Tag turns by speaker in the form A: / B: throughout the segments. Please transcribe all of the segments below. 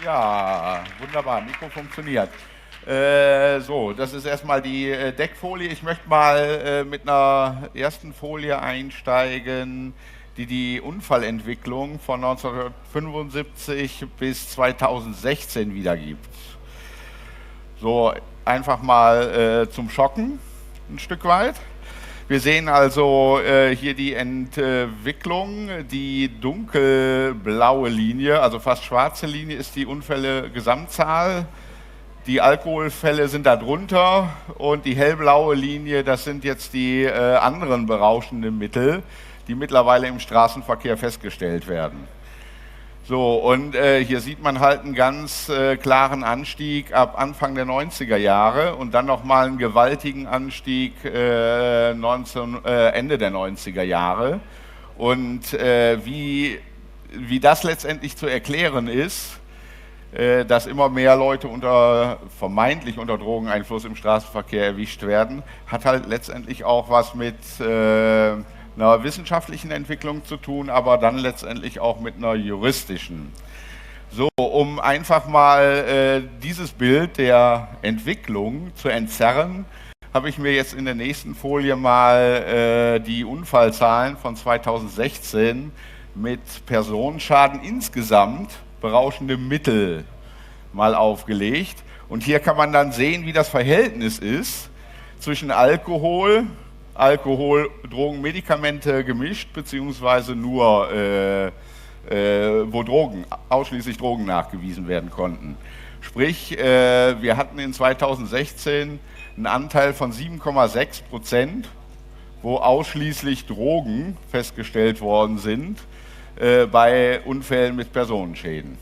A: Ja, wunderbar, Mikro funktioniert. So, das ist erstmal die Deckfolie. Ich möchte mal mit einer ersten Folie einsteigen, die die Unfallentwicklung von 1975 bis 2016 wiedergibt. So, einfach mal zum Schocken ein Stück weit. Wir sehen also hier die Entwicklung, die dunkelblaue Linie, also fast schwarze Linie ist die Unfälle-Gesamtzahl. Die Alkoholfälle sind da drunter und die hellblaue Linie, das sind jetzt die anderen berauschenden Mittel, die mittlerweile im Straßenverkehr festgestellt werden. So, und hier sieht man halt einen ganz klaren Anstieg ab Anfang der 90er Jahre und dann nochmal einen gewaltigen Anstieg Ende der 90er Jahre. Und wie das letztendlich zu erklären ist, dass immer mehr Leute vermeintlich unter Drogeneinfluss im Straßenverkehr erwischt werden, hat halt letztendlich auch was mit einer wissenschaftlichen Entwicklung zu tun, aber dann letztendlich auch mit einer juristischen. So, um einfach mal dieses Bild der Entwicklung zu entzerren, habe ich mir jetzt in der nächsten Folie mal die Unfallzahlen von 2016 mit Personenschaden insgesamt berauschende Mittel mal aufgelegt. Und hier kann man dann sehen, wie das Verhältnis ist zwischen Alkohol, Drogen, Medikamente gemischt, beziehungsweise nur, wo ausschließlich Drogen nachgewiesen werden konnten. Sprich, wir hatten in 2016 einen Anteil von 7,6%, wo ausschließlich Drogen festgestellt worden sind bei Unfällen mit Personenschäden.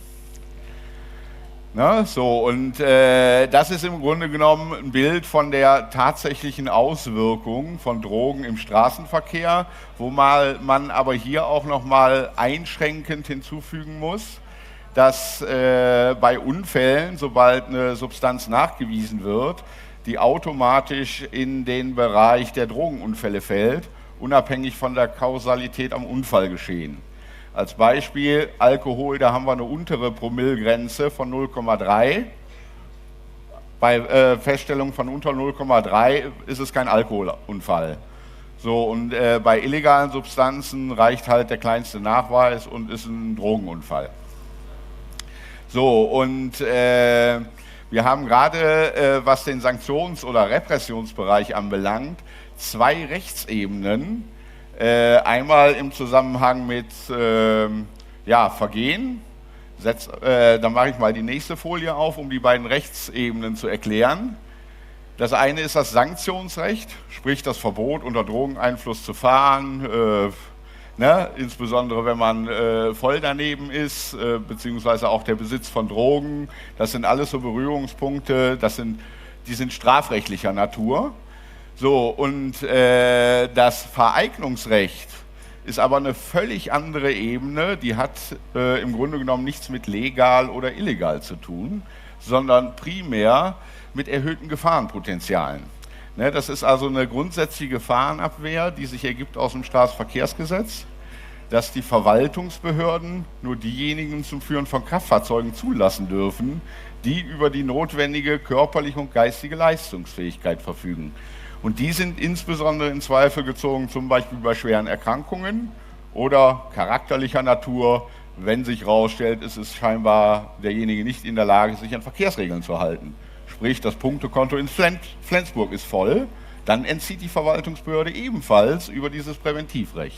A: Na, so, und das ist im Grunde genommen ein Bild von der tatsächlichen Auswirkung von Drogen im Straßenverkehr, wo man aber hier auch nochmal einschränkend hinzufügen muss, dass bei Unfällen, sobald eine Substanz nachgewiesen wird, die automatisch in den Bereich der Drogenunfälle fällt, unabhängig von der Kausalität am Unfallgeschehen. Als Beispiel Alkohol, da haben wir eine untere Promillegrenze von 0,3. Bei Feststellung von unter 0,3 ist es kein Alkoholunfall. So, und bei illegalen Substanzen reicht halt der kleinste Nachweis und ist ein Drogenunfall. So, und wir haben gerade, was den Sanktions- oder Repressionsbereich anbelangt, zwei Rechtsebenen. Einmal im Zusammenhang mit Vergehen. Dann mache ich mal die nächste Folie auf, um die beiden Rechtsebenen zu erklären. Das eine ist das Sanktionsrecht, sprich das Verbot, unter Drogeneinfluss zu fahren, insbesondere wenn man voll daneben ist, beziehungsweise auch der Besitz von Drogen. Das sind alles so Berührungspunkte, die sind strafrechtlicher Natur. So, und das Vereignungsrecht ist aber eine völlig andere Ebene, die hat im Grunde genommen nichts mit legal oder illegal zu tun, sondern primär mit erhöhten Gefahrenpotenzialen. Ne, das ist also eine grundsätzliche Gefahrenabwehr, die sich ergibt aus dem Straßenverkehrsgesetz, dass die Verwaltungsbehörden nur diejenigen zum Führen von Kraftfahrzeugen zulassen dürfen, die über die notwendige körperliche und geistige Leistungsfähigkeit verfügen. Und die sind insbesondere in Zweifel gezogen, zum Beispiel bei schweren Erkrankungen oder charakterlicher Natur, wenn sich herausstellt, es ist scheinbar derjenige nicht in der Lage, sich an Verkehrsregeln zu halten. Sprich, das Punktekonto in Flensburg ist voll, dann entzieht die Verwaltungsbehörde ebenfalls über dieses Präventivrecht.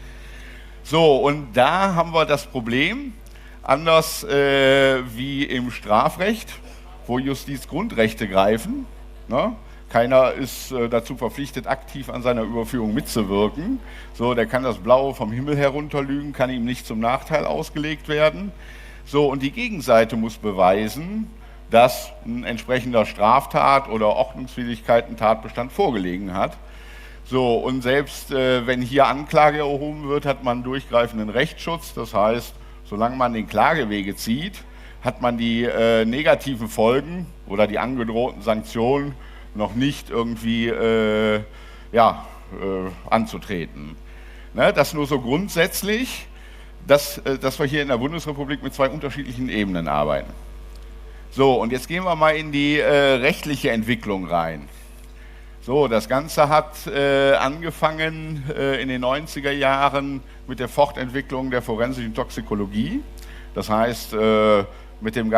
A: So, und da haben wir das Problem, anders wie im Strafrecht, wo Justizgrundrechte greifen, ne? Keiner ist dazu verpflichtet, aktiv an seiner Überführung mitzuwirken. So, der kann das Blaue vom Himmel herunterlügen, kann ihm nicht zum Nachteil ausgelegt werden. So, und die Gegenseite muss beweisen, dass ein entsprechender Straftat oder Ordnungswidrigkeiten-Tatbestand vorgelegen hat. So, und selbst wenn hier Anklage erhoben wird, hat man durchgreifenden Rechtsschutz. Das heißt, solange man den Klagewege zieht, hat man die negativen Folgen oder die angedrohten Sanktionen noch nicht irgendwie anzutreten. Ne, das nur so grundsätzlich, dass wir hier in der Bundesrepublik mit zwei unterschiedlichen Ebenen arbeiten. So, und jetzt gehen wir mal in die rechtliche Entwicklung rein. So, das Ganze hat angefangen in den 90er Jahren mit der Fortentwicklung der forensischen Toxikologie. Das heißt, mit dem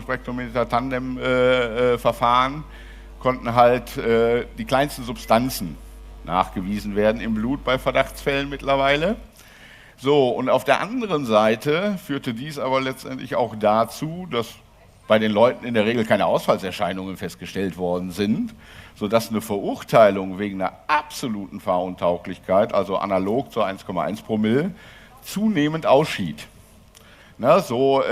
A: Gasmassenspektrometer-Tandem-Verfahren konnten halt die kleinsten Substanzen nachgewiesen werden im Blut bei Verdachtsfällen mittlerweile. So, und auf der anderen Seite führte dies aber letztendlich auch dazu, dass bei den Leuten in der Regel keine Ausfallserscheinungen festgestellt worden sind, sodass eine Verurteilung wegen einer absoluten Fahruntauglichkeit, also analog zur 1,1 Promille, zunehmend ausschied. Na, so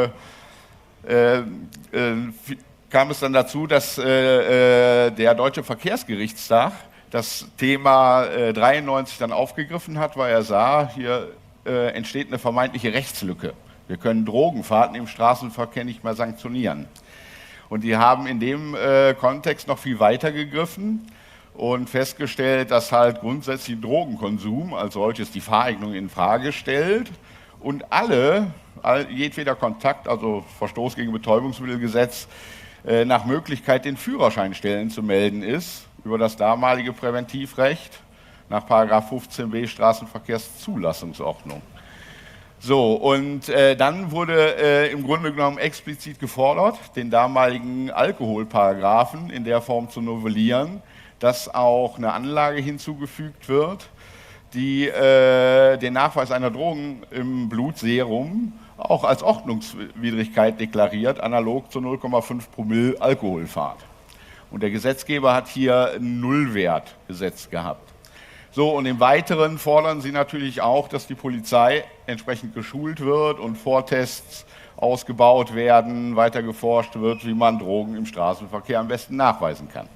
A: kam es dann dazu, dass der Deutsche Verkehrsgerichtstag das Thema 93 dann aufgegriffen hat, weil er sah, hier entsteht eine vermeintliche Rechtslücke. Wir können Drogenfahrten im Straßenverkehr nicht mehr sanktionieren. Und die haben in dem Kontext noch viel weiter gegriffen und festgestellt, dass halt grundsätzlich Drogenkonsum als solches die Fahreignung in Frage stellt und jedweder Kontakt, also Verstoß gegen Betäubungsmittelgesetz, nach Möglichkeit den Führerscheinstellen zu melden ist über das damalige Präventivrecht nach § 15b Straßenverkehrszulassungsordnung. So, und dann wurde im Grunde genommen explizit gefordert, den damaligen Alkoholparagraphen in der Form zu novellieren, dass auch eine Anlage hinzugefügt wird, die den Nachweis einer Drogen im Blutserum auch als Ordnungswidrigkeit deklariert, analog zu 0,5 Promille Alkoholfahrt. Und der Gesetzgeber hat hier einen Nullwert gesetzt gehabt. So, und im Weiteren fordern sie natürlich auch, dass die Polizei entsprechend geschult wird und Vortests ausgebaut werden, weiter geforscht wird, wie man Drogen im Straßenverkehr am besten nachweisen kann.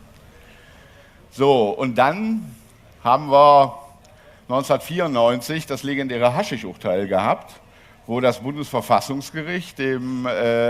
A: So, und dann haben wir 1994 das legendäre Haschisch-Urteil gehabt, wo das Bundesverfassungsgericht den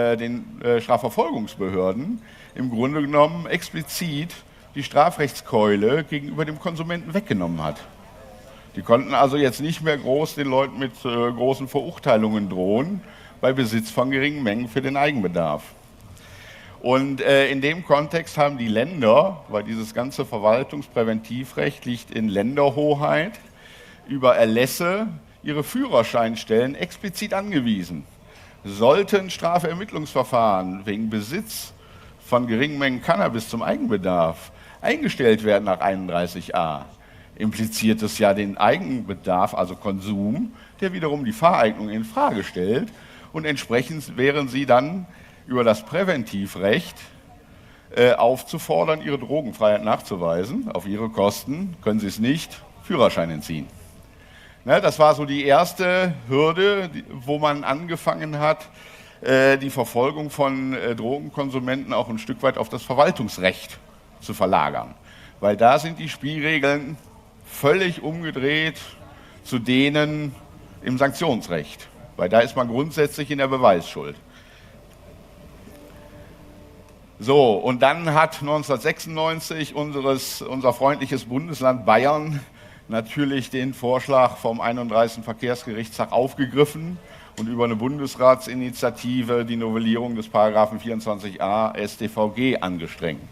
A: Strafverfolgungsbehörden im Grunde genommen explizit die Strafrechtskeule gegenüber dem Konsumenten weggenommen hat. Die konnten also jetzt nicht mehr groß den Leuten mit großen Verurteilungen drohen bei Besitz von geringen Mengen für den Eigenbedarf. Und in dem Kontext haben die Länder, weil dieses ganze Verwaltungspräventivrecht liegt in Länderhoheit, über Erlässe ihre Führerscheinstellen explizit angewiesen. Sollten Strafermittlungsverfahren wegen Besitz von geringen Mengen Cannabis zum Eigenbedarf eingestellt werden nach 31a, impliziert es ja den Eigenbedarf, also Konsum, der wiederum die Fahreignung in Frage stellt, und entsprechend wären sie dann über das Präventivrecht aufzufordern, ihre Drogenfreiheit nachzuweisen. Auf ihre Kosten können sie es nicht, Führerschein entziehen. Ne, das war so die erste Hürde, wo man angefangen hat, die Verfolgung von Drogenkonsumenten auch ein Stück weit auf das Verwaltungsrecht zu verlagern. Weil da sind die Spielregeln völlig umgedreht zu denen im Sanktionsrecht. Weil da ist man grundsätzlich in der Beweisschuld. So, und dann hat 1996 unser freundliches Bundesland Bayern natürlich den Vorschlag vom 31. Verkehrsgerichtstag aufgegriffen und über eine Bundesratsinitiative die Novellierung des Paragraphen 24a StVG angestrengt.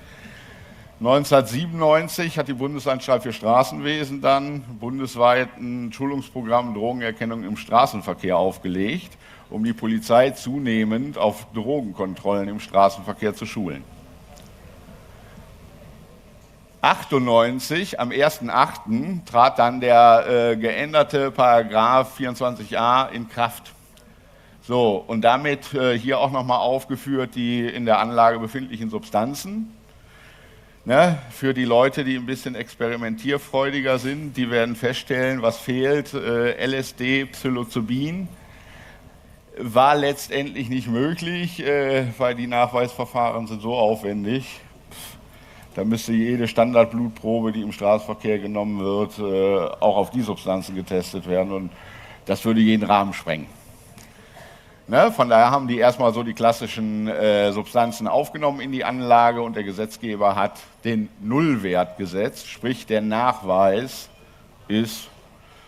A: 1997 hat die Bundesanstalt für Straßenwesen dann bundesweit ein Schulungsprogramm Drogenerkennung im Straßenverkehr aufgelegt, um die Polizei zunehmend auf Drogenkontrollen im Straßenverkehr zu schulen. 1998, am 1.8. trat dann der geänderte Paragraph 24a in Kraft. So, und damit hier auch nochmal aufgeführt die in der Anlage befindlichen Substanzen. Ne, für die Leute, die ein bisschen experimentierfreudiger sind, die werden feststellen, was fehlt. LSD, Psilocybin war letztendlich nicht möglich, weil die Nachweisverfahren sind so aufwendig. Da müsste jede Standardblutprobe, die im Straßenverkehr genommen wird, auch auf die Substanzen getestet werden, und das würde jeden Rahmen sprengen. Ne? Von daher haben die erstmal so die klassischen Substanzen aufgenommen in die Anlage, und der Gesetzgeber hat den Nullwert gesetzt, sprich der Nachweis ist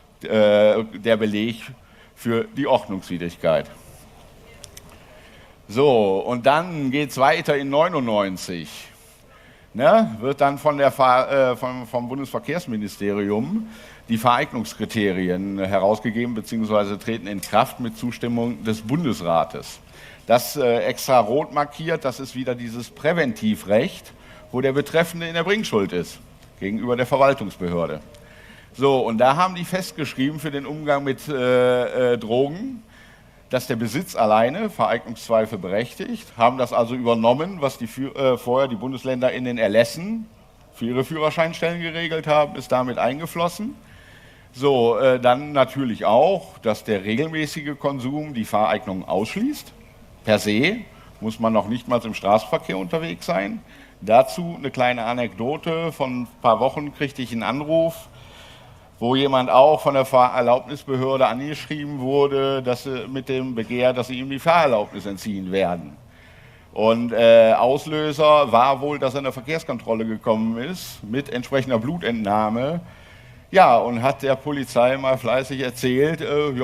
A: der Beleg für die Ordnungswidrigkeit. So, und dann geht es weiter in 99. Ne, wird dann vom Bundesverkehrsministerium die Vereignungskriterien herausgegeben bzw. treten in Kraft mit Zustimmung des Bundesrates. Das extra rot markiert, das ist wieder dieses Präventivrecht, wo der Betreffende in der Bringschuld ist gegenüber der Verwaltungsbehörde. So, und da haben die festgeschrieben für den Umgang mit Drogen, dass der Besitz alleine Vereignungszweifel berechtigt, haben das also übernommen, was vorher die Bundesländer in den Erlässen für ihre Führerscheinstellen geregelt haben, ist damit eingeflossen. So, dann natürlich auch, dass der regelmäßige Konsum die Fahreignung ausschließt. Per se muss man noch nicht mal im Straßenverkehr unterwegs sein. Dazu eine kleine Anekdote. Von ein paar Wochen kriegte ich einen Anruf, wo jemand auch von der Fahrerlaubnisbehörde angeschrieben wurde, dass mit dem Begehr, dass sie ihm die Fahrerlaubnis entziehen werden. Und Auslöser war wohl, dass er in der Verkehrskontrolle gekommen ist mit entsprechender Blutentnahme. Ja, und hat der Polizei mal fleißig erzählt,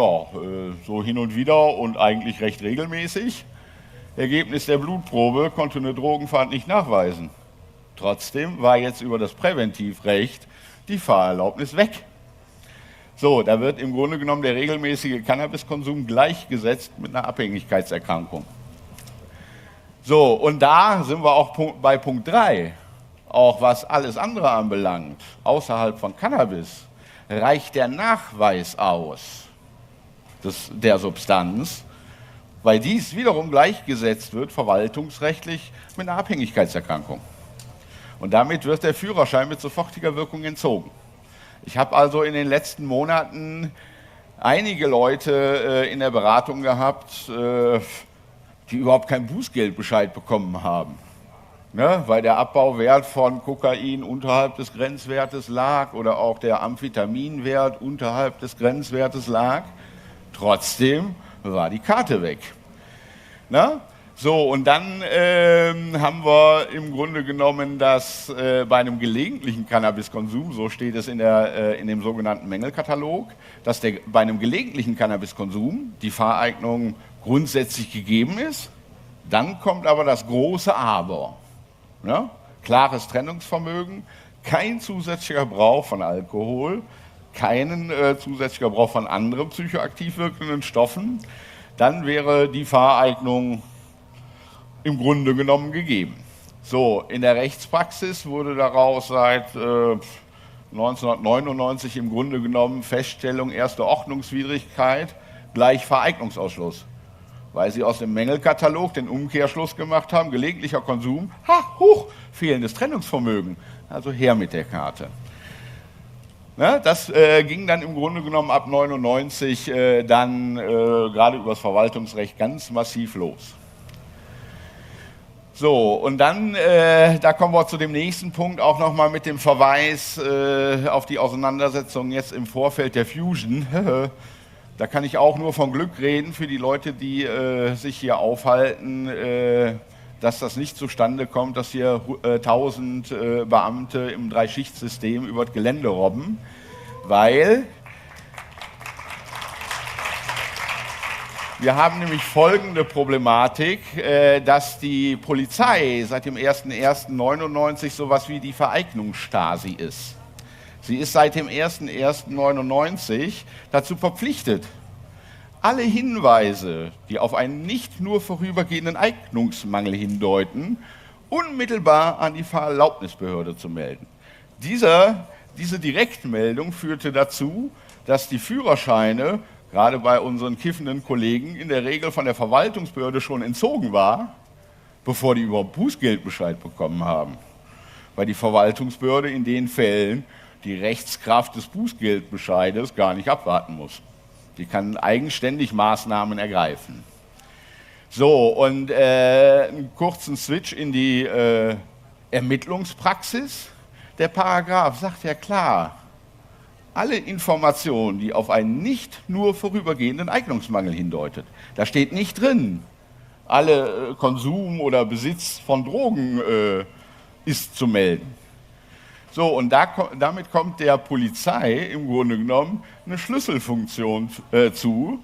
A: so hin und wieder und eigentlich recht regelmäßig. Ergebnis der Blutprobe konnte eine Drogenfahrt nicht nachweisen. Trotzdem war jetzt über das Präventivrecht die Fahrerlaubnis weg. So, da wird im Grunde genommen der regelmäßige Cannabiskonsum gleichgesetzt mit einer Abhängigkeitserkrankung. So, und da sind wir auch bei Punkt 3. Auch was alles andere anbelangt, außerhalb von Cannabis, reicht der Nachweis aus der Substanz, weil dies wiederum gleichgesetzt wird, verwaltungsrechtlich, mit einer Abhängigkeitserkrankung. Und damit wird der Führerschein mit sofortiger Wirkung entzogen. Ich habe also in den letzten Monaten einige Leute in der Beratung gehabt, die überhaupt keinen Bußgeldbescheid bekommen haben, ne, weil der Abbauwert von Kokain unterhalb des Grenzwertes lag oder auch der Amphetaminwert unterhalb des Grenzwertes lag. Trotzdem war die Karte weg. Ne? So, und dann haben wir im Grunde genommen, dass bei einem gelegentlichen Cannabiskonsum, so steht es in dem sogenannten Mängelkatalog, dass bei einem gelegentlichen Cannabiskonsum die Fahreignung grundsätzlich gegeben ist. Dann kommt aber das große Aber. Ne? Klares Trennungsvermögen, kein zusätzlicher Gebrauch von Alkohol, keinen zusätzlicher Gebrauch von anderen psychoaktiv wirkenden Stoffen. Dann wäre die Fahreignung im Grunde genommen gegeben. So, in der Rechtspraxis wurde daraus seit 1999 im Grunde genommen Feststellung erste Ordnungswidrigkeit gleich Vereignungsausschluss, weil sie aus dem Mängelkatalog den Umkehrschluss gemacht haben, gelegentlicher Konsum, fehlendes Trennungsvermögen, also her mit der Karte. Ne, das ging dann im Grunde genommen ab 1999 gerade über das Verwaltungsrecht ganz massiv los. So, und dann, da kommen wir zu dem nächsten Punkt, auch nochmal mit dem Verweis auf die Auseinandersetzung jetzt im Vorfeld der Fusion. Da kann ich auch nur von Glück reden für die Leute, die sich hier aufhalten, dass das nicht zustande kommt, dass hier 1000 Beamte im Dreischichtsystem über das Gelände robben, weil wir haben nämlich folgende Problematik, dass die Polizei seit dem 01.01.99 sowas wie die Vereignungsstasi ist. Sie ist seit dem 01.01.99 dazu verpflichtet, alle Hinweise, die auf einen nicht nur vorübergehenden Eignungsmangel hindeuten, unmittelbar an die Fahrerlaubnisbehörde zu melden. Diese Direktmeldung führte dazu, dass die Führerscheine gerade bei unseren kiffenden Kollegen in der Regel von der Verwaltungsbehörde schon entzogen war, bevor die überhaupt Bußgeldbescheid bekommen haben. Weil die Verwaltungsbehörde in den Fällen die Rechtskraft des Bußgeldbescheides gar nicht abwarten muss. Die kann eigenständig Maßnahmen ergreifen. So, und einen kurzen Switch in die Ermittlungspraxis. Der Paragraph sagt ja klar, alle Informationen, die auf einen nicht nur vorübergehenden Eignungsmangel hindeutet. Da steht nicht drin, alle Konsum oder Besitz von Drogen ist zu melden. So, und damit kommt der Polizei im Grunde genommen eine Schlüsselfunktion zu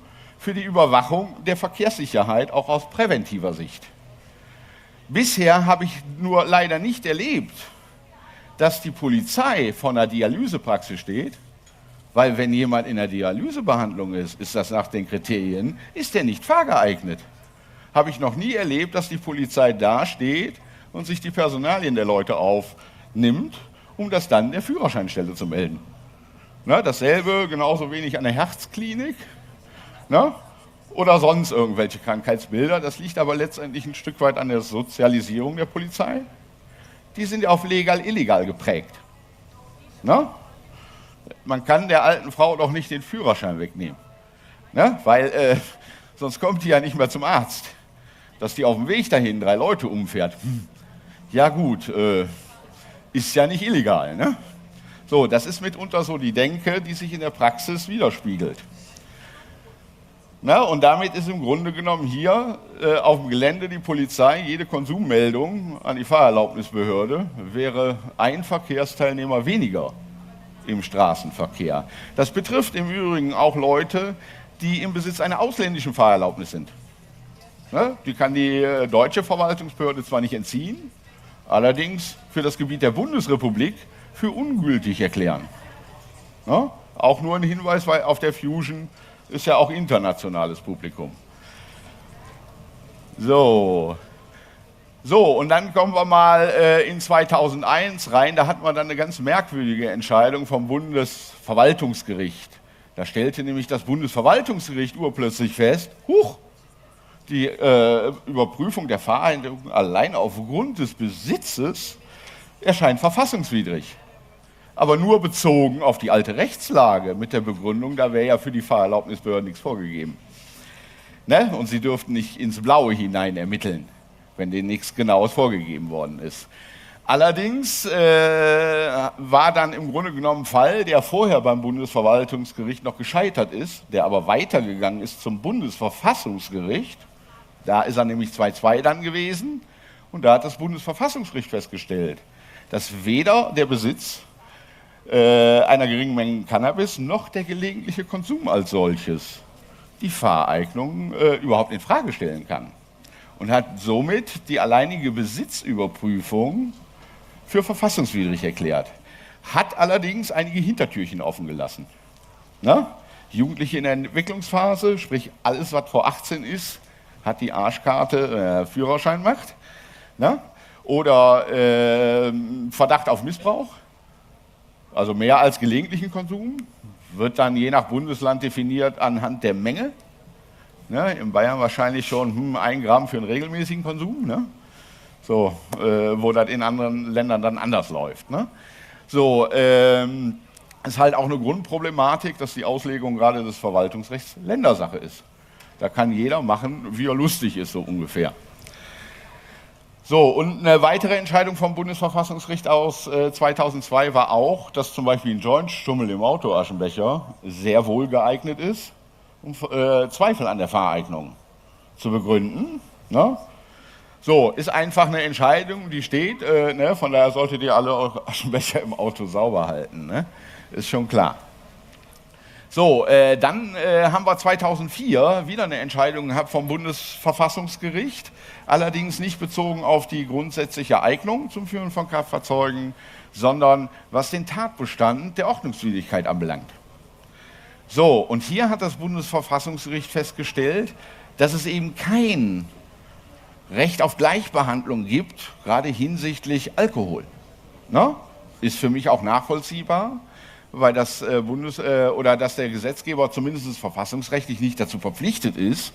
A: für die Überwachung der Verkehrssicherheit, auch aus präventiver Sicht. Bisher habe ich nur leider nicht erlebt, dass die Polizei vor einer Dialysepraxis steht, weil wenn jemand in der Dialysebehandlung ist, ist das nach den Kriterien, ist der nicht fahrgeeignet. Habe ich noch nie erlebt, dass die Polizei da steht und sich die Personalien der Leute aufnimmt, um das dann der Führerscheinstelle zu melden. Na, dasselbe genauso wenig an der Herzklinik, na, oder sonst irgendwelche Krankheitsbilder. Das liegt aber letztendlich ein Stück weit an der Sozialisierung der Polizei. Die sind ja auf legal-illegal geprägt. Na? Man kann der alten Frau doch nicht den Führerschein wegnehmen, na? Weil sonst kommt die ja nicht mehr zum Arzt. Dass die auf dem Weg dahin 3 Leute umfährt, ja gut, ist ja nicht illegal. Ne? So, das ist mitunter so die Denke, die sich in der Praxis widerspiegelt. Na, und damit ist im Grunde genommen hier auf dem Gelände die Polizei, jede Konsummeldung an die Fahrerlaubnisbehörde wäre ein Verkehrsteilnehmer weniger im Straßenverkehr. Das betrifft im Übrigen auch Leute, die im Besitz einer ausländischen Fahrerlaubnis sind. Na, die kann die deutsche Verwaltungsbehörde zwar nicht entziehen, allerdings für das Gebiet der Bundesrepublik für ungültig erklären. Na, auch nur ein Hinweis, weil auf der Fusion ist ja auch internationales Publikum. So, und dann kommen wir mal in 2001 rein. Da hatten wir dann eine ganz merkwürdige Entscheidung vom Bundesverwaltungsgericht. Da stellte nämlich das Bundesverwaltungsgericht urplötzlich fest, die Überprüfung der Fahrerlaubnis allein aufgrund des Besitzes erscheint verfassungswidrig. Aber nur bezogen auf die alte Rechtslage mit der Begründung, da wäre ja für die Fahrerlaubnisbehörden nichts vorgegeben. Ne? Und sie dürften nicht ins Blaue hinein ermitteln, wenn denen nichts Genaues vorgegeben worden ist. Allerdings war dann im Grunde genommen ein Fall, der vorher beim Bundesverwaltungsgericht noch gescheitert ist, der aber weitergegangen ist zum Bundesverfassungsgericht. Da ist er nämlich 2-2 dann gewesen und da hat das Bundesverfassungsgericht festgestellt, dass weder der Besitz einer geringen Menge Cannabis noch der gelegentliche Konsum als solches die Fahreignung überhaupt in Frage stellen kann und hat somit die alleinige Besitzüberprüfung für verfassungswidrig erklärt. Hat allerdings einige Hintertürchen offen gelassen. Na? Jugendliche in der Entwicklungsphase, sprich alles, was vor 18 ist, hat die Arschkarte Führerschein macht. Na? Oder Verdacht auf Missbrauch. Also mehr als gelegentlichen Konsum, wird dann je nach Bundesland definiert anhand der Menge. Ne, in Bayern wahrscheinlich schon 1 Gramm für einen regelmäßigen Konsum, ne? So, wo das in anderen Ländern dann anders läuft. Ne? So, ist halt auch eine Grundproblematik, dass die Auslegung gerade des Verwaltungsrechts Ländersache ist. Da kann jeder machen, wie er lustig ist, so ungefähr. So, und eine weitere Entscheidung vom Bundesverfassungsgericht aus 2002 war auch, dass zum Beispiel ein Joint-Stummel im Autoaschenbecher sehr wohl geeignet ist, um Zweifel an der Fahreignung zu begründen. Ne? So, ist einfach eine Entscheidung, die steht, ne? Von daher solltet ihr alle eure Aschenbecher im Auto sauber halten. Ne? Ist schon klar. So, dann haben wir 2004 wieder eine Entscheidung gehabt vom Bundesverfassungsgericht, allerdings nicht bezogen auf die grundsätzliche Eignung zum Führen von Kraftfahrzeugen, sondern was den Tatbestand der Ordnungswidrigkeit anbelangt. So, und hier hat das Bundesverfassungsgericht festgestellt, dass es eben kein Recht auf Gleichbehandlung gibt, gerade hinsichtlich Alkohol. Ne? Ist für mich auch nachvollziehbar, weil das oder dass der Gesetzgeber zumindest verfassungsrechtlich nicht dazu verpflichtet ist,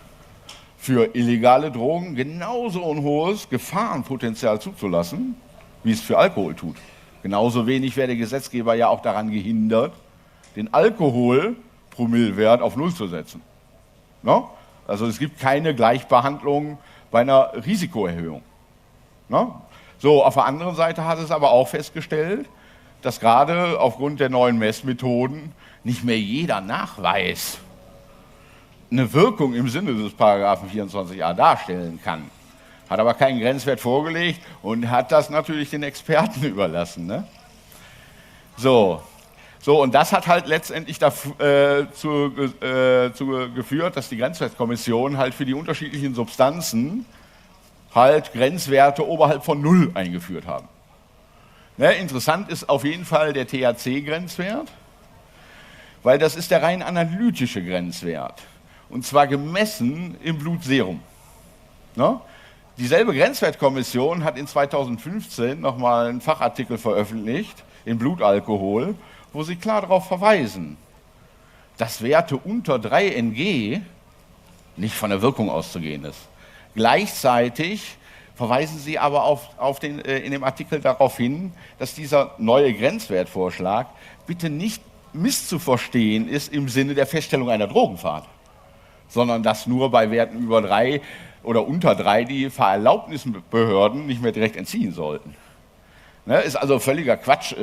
A: für illegale Drogen genauso ein hohes Gefahrenpotenzial zuzulassen, wie es für Alkohol tut. Genauso wenig wäre der Gesetzgeber ja auch daran gehindert, den Alkoholpromillewert auf 0 zu setzen. No? Also es gibt keine Gleichbehandlung bei einer Risikoerhöhung. No? So, auf der anderen Seite hat es aber auch festgestellt, dass gerade aufgrund der neuen Messmethoden nicht mehr jeder Nachweis eine Wirkung im Sinne des Paragraphen 24a darstellen kann. Hat aber keinen Grenzwert vorgelegt und hat das natürlich den Experten überlassen. Ne? So, So, und das hat halt letztendlich dazu geführt, dass die Grenzwertkommission halt für die unterschiedlichen Substanzen halt Grenzwerte oberhalb von 0 eingeführt haben. Ne, interessant ist auf jeden Fall der THC-Grenzwert, weil das ist der rein analytische Grenzwert. Und zwar gemessen im Blutserum. Ne? Dieselbe Grenzwertkommission hat in 2015 nochmal einen Fachartikel veröffentlicht, in Blutalkohol, wo sie klar darauf verweisen, dass Werte unter 3 Ng nicht von der Wirkung auszugehen ist. Gleichzeitig verweisen sie aber in dem Artikel darauf hin, dass dieser neue Grenzwertvorschlag bitte nicht misszuverstehen ist im Sinne der Feststellung einer Drogenfahrt, sondern dass nur bei Werten über 3 oder unter 3 die Fahrerlaubnisbehörden nicht mehr direkt entziehen sollten. Ne, ist also völliger Quatsch,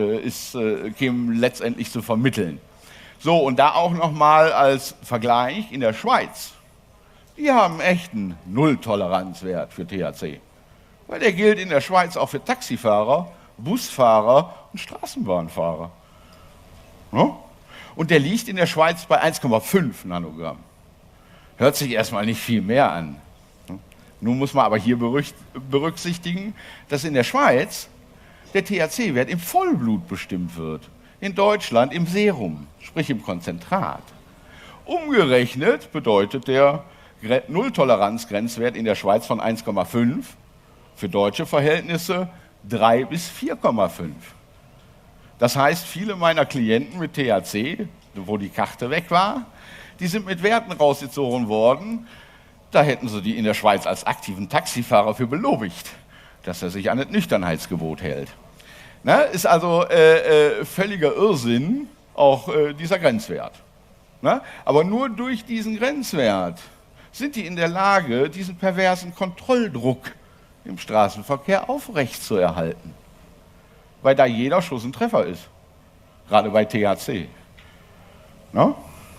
A: käme letztendlich zu vermitteln. So, und da auch nochmal als Vergleich in der Schweiz. Die haben echt einen Null-Toleranzwert für THC. Weil der gilt in der Schweiz auch für Taxifahrer, Busfahrer und Straßenbahnfahrer. Ne? Und der liegt in der Schweiz bei 1,5 Nanogramm. Hört sich erstmal nicht viel mehr an. Nun muss man aber hier berücksichtigen, dass in der Schweiz der THC-Wert im Vollblut bestimmt wird. In Deutschland im Serum, sprich im Konzentrat. Umgerechnet bedeutet der Nulltoleranzgrenzwert in der Schweiz von 1,5 für deutsche Verhältnisse 3 bis 4,5. Das heißt, viele meiner Klienten mit THC, wo die Karte weg war, die sind mit Werten rausgezogen worden, da hätten sie die in der Schweiz als aktiven Taxifahrer für belobigt, dass er sich an das Nüchternheitsgebot hält. Ne? Ist also völliger Irrsinn, auch dieser Grenzwert. Ne? Aber nur durch diesen Grenzwert sind die in der Lage, diesen perversen Kontrolldruck im Straßenverkehr aufrechtzuerhalten. Weil da jeder Schuss ein Treffer ist. Gerade bei THC. Ne?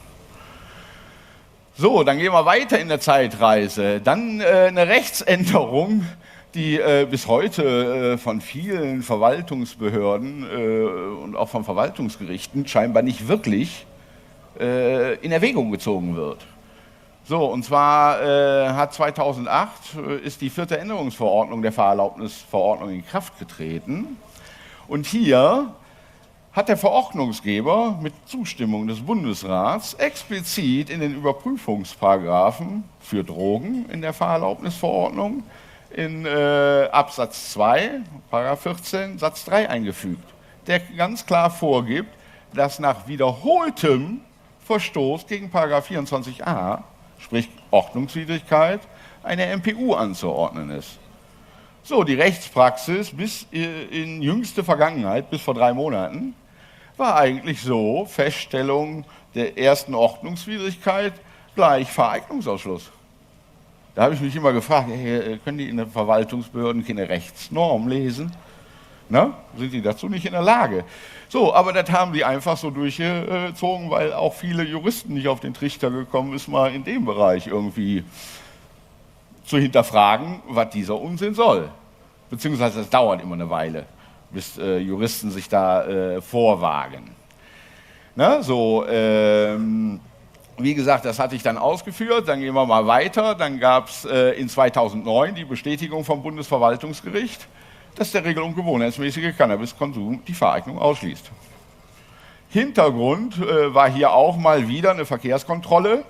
A: So, dann gehen wir weiter in der Zeitreise. Dann eine Rechtsänderung, die bis heute von vielen Verwaltungsbehörden und auch von Verwaltungsgerichten scheinbar nicht wirklich in Erwägung gezogen wird. So, und zwar hat 2008 ist die 4. Änderungsverordnung der Fahrerlaubnisverordnung in Kraft getreten. Und hier hat der Verordnungsgeber mit Zustimmung des Bundesrats explizit in den Überprüfungsparagraphen für Drogen in der Fahrerlaubnisverordnung in Absatz 2, Paragraph 14, Satz 3 eingefügt, der ganz klar vorgibt, dass nach wiederholtem Verstoß gegen Paragraph 24a, sprich Ordnungswidrigkeit, eine MPU anzuordnen ist. So, die Rechtspraxis bis in jüngste Vergangenheit, bis vor 3 Monaten, war eigentlich so, Feststellung der ersten Ordnungswidrigkeit gleich Vereignungsausschluss. Da habe ich mich immer gefragt, hey, können die in den Verwaltungsbehörden keine Rechtsnorm lesen? Na, sind die dazu nicht in der Lage? So, aber das haben die einfach so durchgezogen, weil auch viele Juristen nicht auf den Trichter gekommen ist, mal in dem Bereich irgendwie zu hinterfragen, was dieser Unsinn soll. Beziehungsweise es dauert immer eine Weile, bis Juristen sich da vorwagen. Na, so, wie gesagt, das hatte ich dann ausgeführt, dann gehen wir mal weiter. Dann gab es in 2009 die Bestätigung vom Bundesverwaltungsgericht, dass der regel- und gewohnheitsmäßige Cannabiskonsum die Vereignung ausschließt. Hintergrund war hier auch mal wieder eine Verkehrskontrolle,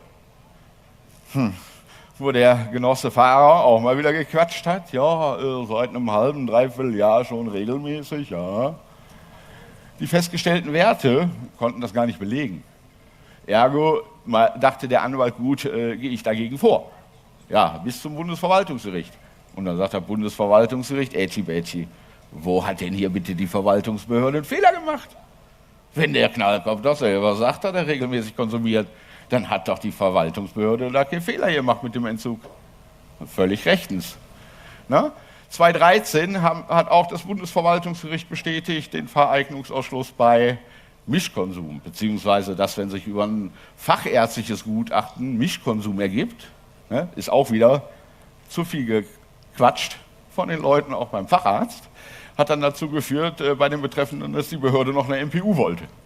A: wo der Genosse Fahrer auch mal wieder gequatscht hat. Ja, seit einem halben, dreiviertel Jahr schon regelmäßig, ja. Die festgestellten Werte konnten das gar nicht belegen. Ergo dachte der Anwalt, gut, gehe ich dagegen vor. Ja, bis zum Bundesverwaltungsgericht. Und dann sagt das Bundesverwaltungsgericht, Ätschi, wo hat denn hier bitte die Verwaltungsbehörde einen Fehler gemacht? Wenn der Knallkopf das selber sagt, hat er regelmäßig konsumiert, dann hat doch die Verwaltungsbehörde da keinen Fehler gemacht mit dem Entzug. Völlig rechtens. Na? 2013 hat auch das Bundesverwaltungsgericht bestätigt den Vereignungsausschluss bei Mischkonsum, beziehungsweise dass, wenn sich über ein fachärztliches Gutachten Mischkonsum ergibt, ne, ist auch wieder zu viel gequatscht von den Leuten, auch beim Facharzt, hat dann dazu geführt bei den Betreffenden, dass die Behörde noch eine MPU wollte.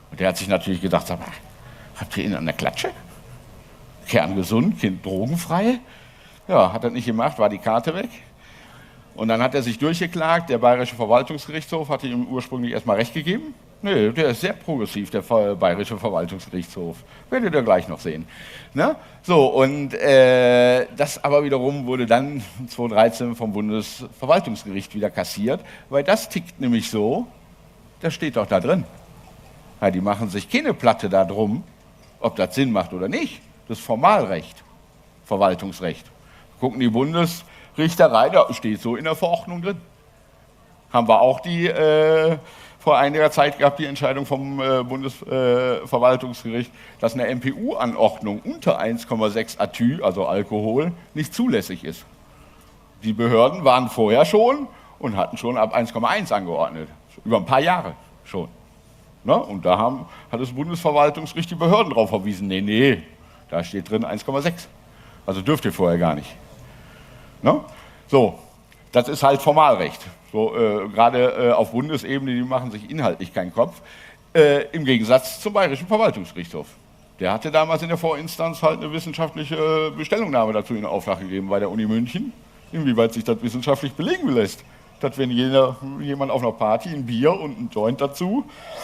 A: Und der hat sich natürlich gedacht, sag mal, habt ihr ihn an der Klatsche? Kerngesund, Kind drogenfrei? Ja, hat er nicht gemacht, war die Karte weg. Und dann hat er sich durchgeklagt, der Bayerische Verwaltungsgerichtshof hatte ihm ursprünglich erstmal recht gegeben. Nee, der ist sehr progressiv, der Bayerische Verwaltungsgerichtshof. Werdet ihr gleich noch sehen. Ne? So, und das aber wiederum wurde dann 2013 vom Bundesverwaltungsgericht wieder kassiert, weil das tickt nämlich so, das steht doch da drin. Ja, die machen sich keine Platte da drum, ob das Sinn macht oder nicht. Das ist Formalrecht, Verwaltungsrecht. Gucken die Bundesrichter rein, da steht so in der Verordnung drin. Haben wir auch vor einiger Zeit gehabt, die Entscheidung vom Bundesverwaltungsgericht, dass eine MPU-Anordnung unter 1,6 Atü, also Alkohol, nicht zulässig ist. Die Behörden waren vorher schon und hatten schon ab 1,1 angeordnet. Über ein paar Jahre schon. Ne? Und da hat das Bundesverwaltungsgericht die Behörden darauf verwiesen, nee, da steht drin 1,6. Also dürft ihr vorher gar nicht. Ne? So, das ist halt Formalrecht. So, gerade auf Bundesebene, die machen sich inhaltlich keinen Kopf. Im Gegensatz zum Bayerischen Verwaltungsgerichtshof. Der hatte damals in der Vorinstanz halt eine wissenschaftliche Bestellungnahme dazu in Auftrag gegeben bei der Uni München, inwieweit sich das wissenschaftlich belegen lässt. Dass wenn jemand auf einer Party ein Bier und ein Joint dazu,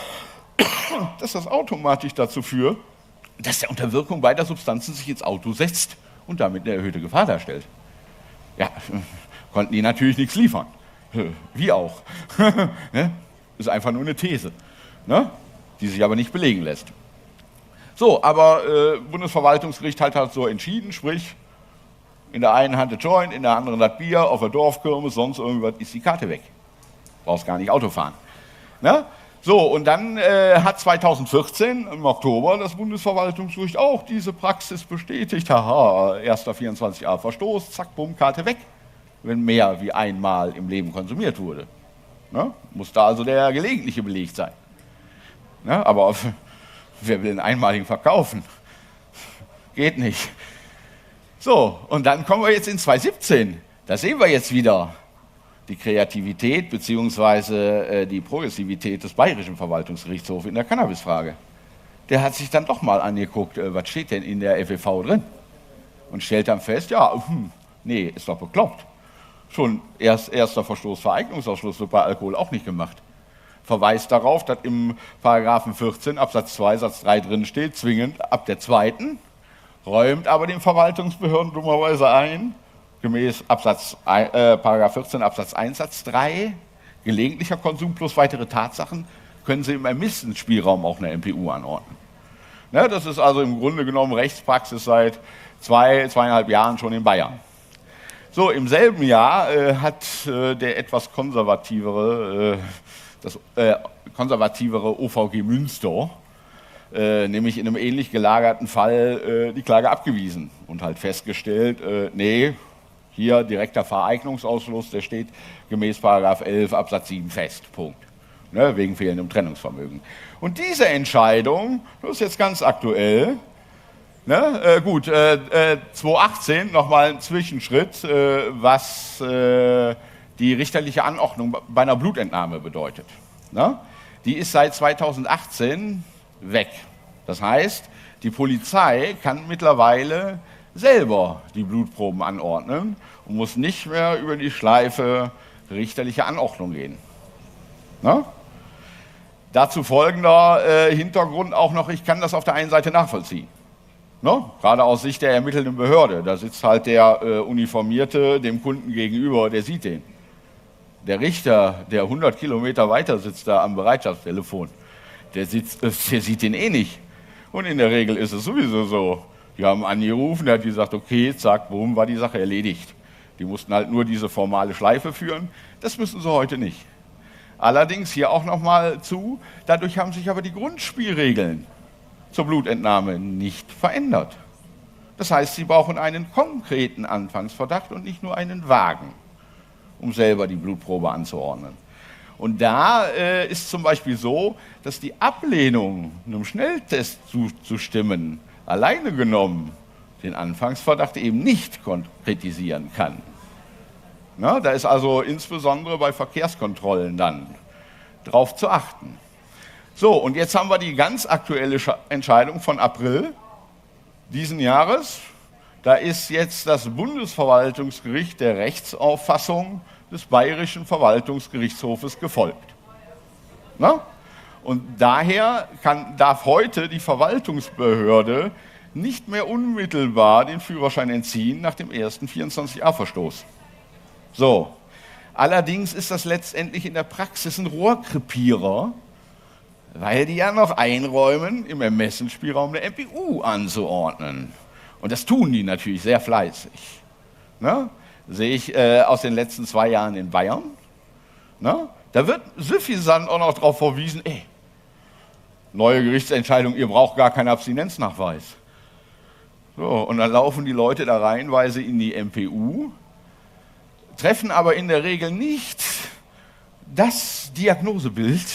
A: dass das automatisch dazu führt, dass der unter Wirkung beider Substanzen sich ins Auto setzt und damit eine erhöhte Gefahr darstellt. Ja, konnten die natürlich nichts liefern. Wie auch. Ne? Ist einfach nur eine These, ne? Die sich aber nicht belegen lässt. So, aber Bundesverwaltungsgericht hat so entschieden, sprich, in der einen Hand der Joint, in der anderen das Bier, auf der Dorfkirmes, sonst irgendwas, ist die Karte weg. Brauchst gar nicht Auto fahren. Ne? So, und dann hat 2014 im Oktober das Bundesverwaltungsgericht auch diese Praxis bestätigt. Haha, erster 24a Verstoß, zack, bumm, Karte weg. Wenn mehr wie einmal im Leben konsumiert wurde. Ne? Muss da also der gelegentliche Beleg sein. Ne? Aber wer will einen einmaligen verkaufen? Geht nicht. So, und dann kommen wir jetzt in 2017. Da sehen wir jetzt wieder die Kreativität bzw. die Progressivität des Bayerischen Verwaltungsgerichtshofs in der Cannabisfrage. Der hat sich dann doch mal angeguckt, was steht denn in der FEV drin? Und stellt dann fest, ja, nee, ist doch bekloppt. Schon erster Verstoß Vereignungsausschluss wird bei Alkohol auch nicht gemacht. Verweist darauf, dass im Paragraphen 14 Absatz 2 Satz 3 drin steht, zwingend ab der zweiten, räumt aber den Verwaltungsbehörden dummerweise ein, gemäß Paragraph 14 Absatz 1 Satz 3, gelegentlicher Konsum plus weitere Tatsachen, können sie im Ermessensspielraum auch eine MPU anordnen. Ne, das ist also im Grunde genommen Rechtspraxis seit 2,5 Jahren schon in Bayern. So, im selben Jahr hat der etwas konservativere OVG Münster, nämlich in einem ähnlich gelagerten Fall, die Klage abgewiesen und halt festgestellt, nee, hier direkter Vereignungsausschluss, der steht gemäß § 11 Absatz 7 fest, Punkt. Ne, wegen fehlendem Trennungsvermögen. Und diese Entscheidung, das ist jetzt ganz aktuell, ne, 2018 nochmal ein Zwischenschritt, was die richterliche Anordnung bei einer Blutentnahme bedeutet. Ne? Die ist seit 2018 weg. Das heißt, die Polizei kann mittlerweile selber die Blutproben anordnen und muss nicht mehr über die Schleife richterliche Anordnung gehen. Ne? Dazu folgender Hintergrund auch noch, ich kann das auf der einen Seite nachvollziehen. Ne? Gerade aus Sicht der ermittelnden Behörde. Da sitzt halt der Uniformierte dem Kunden gegenüber, der sieht den. Der Richter, der 100 Kilometer weiter sitzt da am Bereitschaftstelefon, der sieht den eh nicht. Und in der Regel ist es sowieso so. Die haben angerufen, der hat gesagt, okay, zack, boom, war die Sache erledigt. Die mussten halt nur diese formale Schleife führen. Das müssen sie heute nicht. Allerdings hier auch nochmal zu, dadurch haben sich aber die Grundspielregeln zur Blutentnahme nicht verändert. Das heißt, sie brauchen einen konkreten Anfangsverdacht und nicht nur einen vagen, um selber die Blutprobe anzuordnen. Und da ist zum Beispiel so, dass die Ablehnung, einem Schnelltest zuzustimmen, alleine genommen den Anfangsverdacht eben nicht konkretisieren kann. Na, da ist also insbesondere bei Verkehrskontrollen dann drauf zu achten. So, und jetzt haben wir die ganz aktuelle Entscheidung von April diesen Jahres. Da ist jetzt das Bundesverwaltungsgericht der Rechtsauffassung des Bayerischen Verwaltungsgerichtshofes gefolgt. Na? Und daher darf heute die Verwaltungsbehörde nicht mehr unmittelbar den Führerschein entziehen nach dem ersten 24a-Verstoß. So, allerdings ist das letztendlich in der Praxis ein Rohrkrepierer, weil die ja noch einräumen, im Ermessensspielraum der MPU anzuordnen. Und das tun die natürlich sehr fleißig. Ne? Sehe ich aus den letzten 2 Jahren in Bayern. Ne? Da wird suffisant auch noch darauf verwiesen, neue Gerichtsentscheidung, ihr braucht gar keinen Abstinenznachweis. So, und dann laufen die Leute da reihenweise in die MPU, treffen aber in der Regel nicht das Diagnosebild,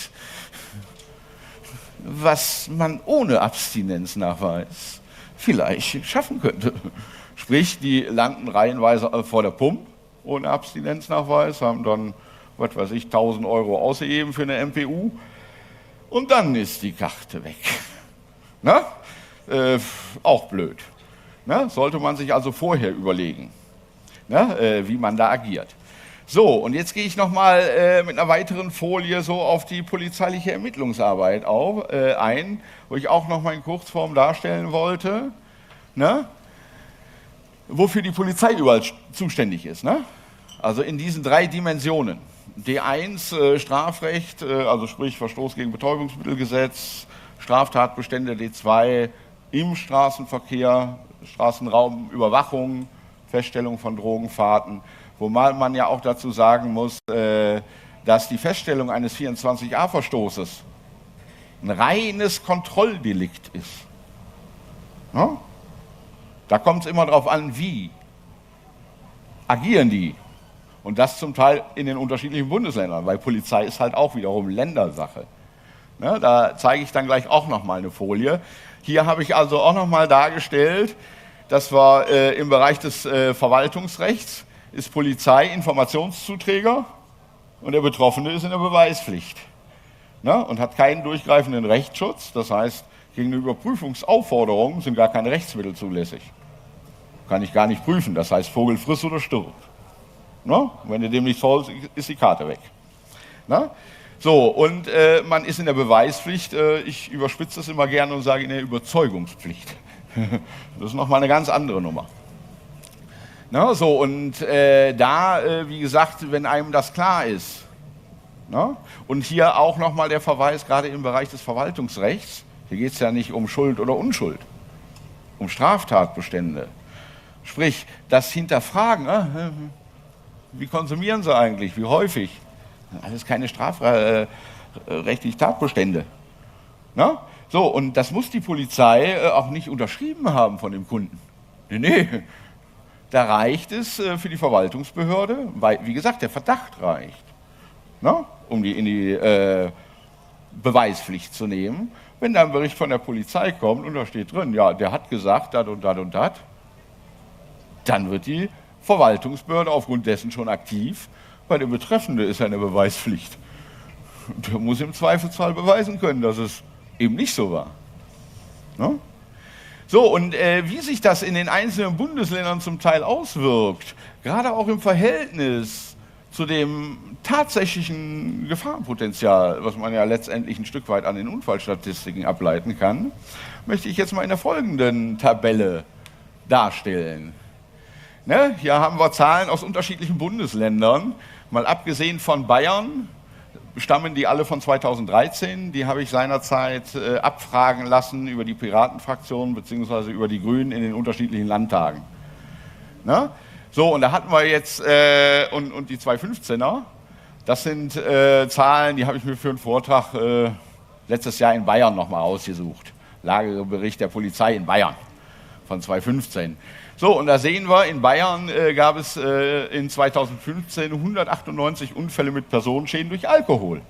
A: was man ohne Abstinenznachweis vielleicht schaffen könnte. Sprich, die landen reihenweise vor der Pump ohne Abstinenznachweis, haben dann, was weiß ich, 1.000 Euro ausgegeben für eine MPU und dann ist die Karte weg. Na? Auch blöd. Na? Sollte man sich also vorher überlegen, wie man da agiert. So, und jetzt gehe ich nochmal mit einer weiteren Folie so auf die polizeiliche Ermittlungsarbeit ein, wo ich auch nochmal in Kurzform darstellen wollte, ne? Wofür die Polizei überall zuständig ist. Ne? Also in diesen 3 Dimensionen. D1 Strafrecht, also sprich Verstoß gegen Betäubungsmittelgesetz, Straftatbestände D2 im Straßenverkehr, Straßenraumüberwachung, Feststellung von Drogenfahrten, wo man ja auch dazu sagen muss, dass die Feststellung eines 24a-Verstoßes ein reines Kontrolldelikt ist. Ja? Da kommt es immer darauf an, wie agieren die. Und das zum Teil in den unterschiedlichen Bundesländern, weil Polizei ist halt auch wiederum Ländersache. Ne, da zeige ich dann gleich auch nochmal eine Folie. Hier habe ich also auch nochmal dargestellt, dass wir im Bereich des Verwaltungsrechts ist Polizei Informationszuträger und der Betroffene ist in der Beweispflicht. Ne, und hat keinen durchgreifenden Rechtsschutz, das heißt, gegen eine Überprüfungsaufforderung sind gar keine Rechtsmittel zulässig. Kann ich gar nicht prüfen, das heißt, Vogel frisst oder stirbt. Ne? Wenn du dem nicht folgst, ist die Karte weg. Ne? So, und man ist in der Beweispflicht, ich überspitze das immer gerne und sage in der Überzeugungspflicht. Das ist nochmal eine ganz andere Nummer. Ne? So, und wie gesagt, wenn einem das klar ist, ne? Und hier auch nochmal der Verweis, gerade im Bereich des Verwaltungsrechts, hier geht es ja nicht um Schuld oder Unschuld, um Straftatbestände. Sprich, das Hinterfragen, wie konsumieren sie eigentlich, wie häufig? Alles keine strafrechtlichen Tatbestände. Na? So, und das muss die Polizei auch nicht unterschrieben haben von dem Kunden. Nee. Da reicht es für die Verwaltungsbehörde, weil, wie gesagt, der Verdacht reicht, na? Um die in die Beweispflicht zu nehmen. Wenn da ein Bericht von der Polizei kommt und da steht drin, ja, der hat gesagt, dat und dat und dat, dann wird die Verwaltungsbehörde aufgrund dessen schon aktiv, weil der Betreffende ist ja eine Beweispflicht. Der muss im Zweifelsfall beweisen können, dass es eben nicht so war. Ne? So, und wie sich das in den einzelnen Bundesländern zum Teil auswirkt, gerade auch im Verhältnis zu dem tatsächlichen Gefahrenpotenzial, was man ja letztendlich ein Stück weit an den Unfallstatistiken ableiten kann, möchte ich jetzt mal in der folgenden Tabelle darstellen. Ne? Hier haben wir Zahlen aus unterschiedlichen Bundesländern. Mal abgesehen von Bayern, stammen die alle von 2013. Die habe ich seinerzeit abfragen lassen über die Piratenfraktion bzw. über die Grünen in den unterschiedlichen Landtagen. Ne? So, und da hatten wir jetzt, und die 215er, das sind Zahlen, die habe ich mir für einen Vortrag letztes Jahr in Bayern nochmal ausgesucht. Lagebericht der Polizei in Bayern von 2015. So, und da sehen wir, in Bayern gab es in 2015 198 Unfälle mit Personenschäden durch Alkohol.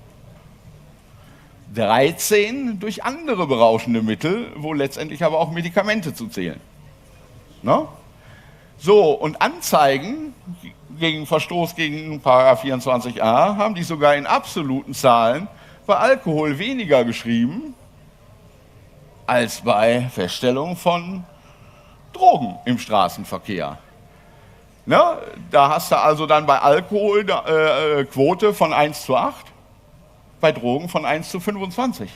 A: 13 durch andere berauschende Mittel, wo letztendlich aber auch Medikamente zu zählen. Ne? So, und Anzeigen gegen Verstoß gegen § 24a haben die sogar in absoluten Zahlen bei Alkohol weniger geschrieben als bei Feststellung von Drogen im Straßenverkehr. Ne? Da hast du also dann bei Alkohol eine Quote von 1:8, bei Drogen von 1:25.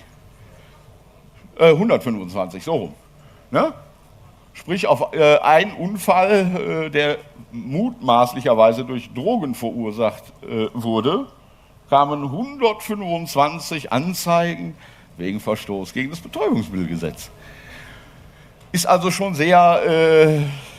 A: 125, so rum. Ne? Sprich, auf einen Unfall, der mutmaßlicherweise durch Drogen verursacht wurde, kamen 125 Anzeigen wegen Verstoß gegen das Betäubungsmittelgesetz. Ist also schon sehr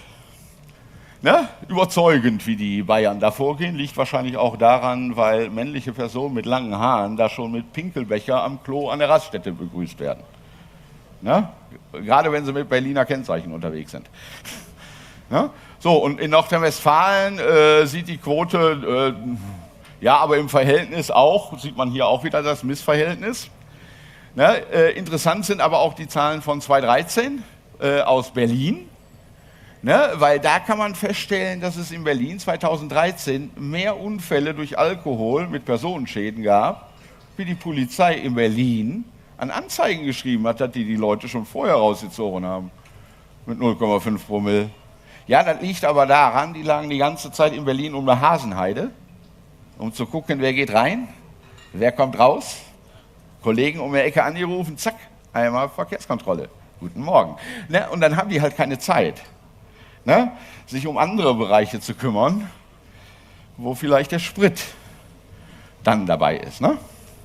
A: überzeugend, wie die Bayern da vorgehen. Liegt wahrscheinlich auch daran, weil männliche Personen mit langen Haaren da schon mit Pinkelbecher am Klo an der Raststätte begrüßt werden. Ne? Gerade wenn sie mit Berliner Kennzeichen unterwegs sind. Ne? So, und in Nordrhein-Westfalen sieht die Quote, ja, aber im Verhältnis auch, sieht man hier auch wieder das Missverhältnis. Ne? Interessant sind aber auch die Zahlen von 2013 aus Berlin, ne? Weil da kann man feststellen, dass es in Berlin 2013 mehr Unfälle durch Alkohol mit Personenschäden gab, wie die Polizei in Berlin an Anzeigen geschrieben hat, die Leute schon vorher rausgezogen haben, mit 0,5 Promille. Ja, das liegt aber daran, die lagen die ganze Zeit in Berlin um der Hasenheide, um zu gucken, wer geht rein, wer kommt raus. Kollegen um die Ecke angerufen, zack, einmal Verkehrskontrolle. Guten Morgen. Ne? Und dann haben die halt keine Zeit, ne? Sich um andere Bereiche zu kümmern, wo vielleicht der Sprit dann dabei ist. Ne?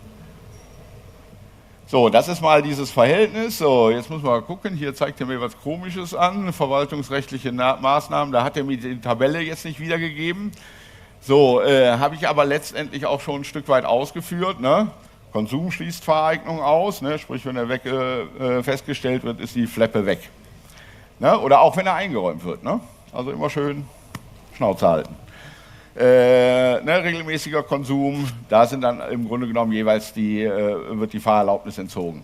A: So, das ist mal dieses Verhältnis. So, jetzt muss man mal gucken, hier zeigt er mir was Komisches an, verwaltungsrechtliche Maßnahmen, da hat er mir die Tabelle jetzt nicht wiedergegeben. So, habe ich aber letztendlich auch schon ein Stück weit ausgeführt. Ne? Konsum schließt Fahreignung aus, ne? Sprich, wenn er festgestellt wird, ist die Fleppe weg. Ne? Oder auch wenn er eingeräumt wird. Ne? Also immer schön Schnauze halten. Regelmäßiger Konsum, da sind dann im Grunde genommen jeweils wird die Fahrerlaubnis entzogen.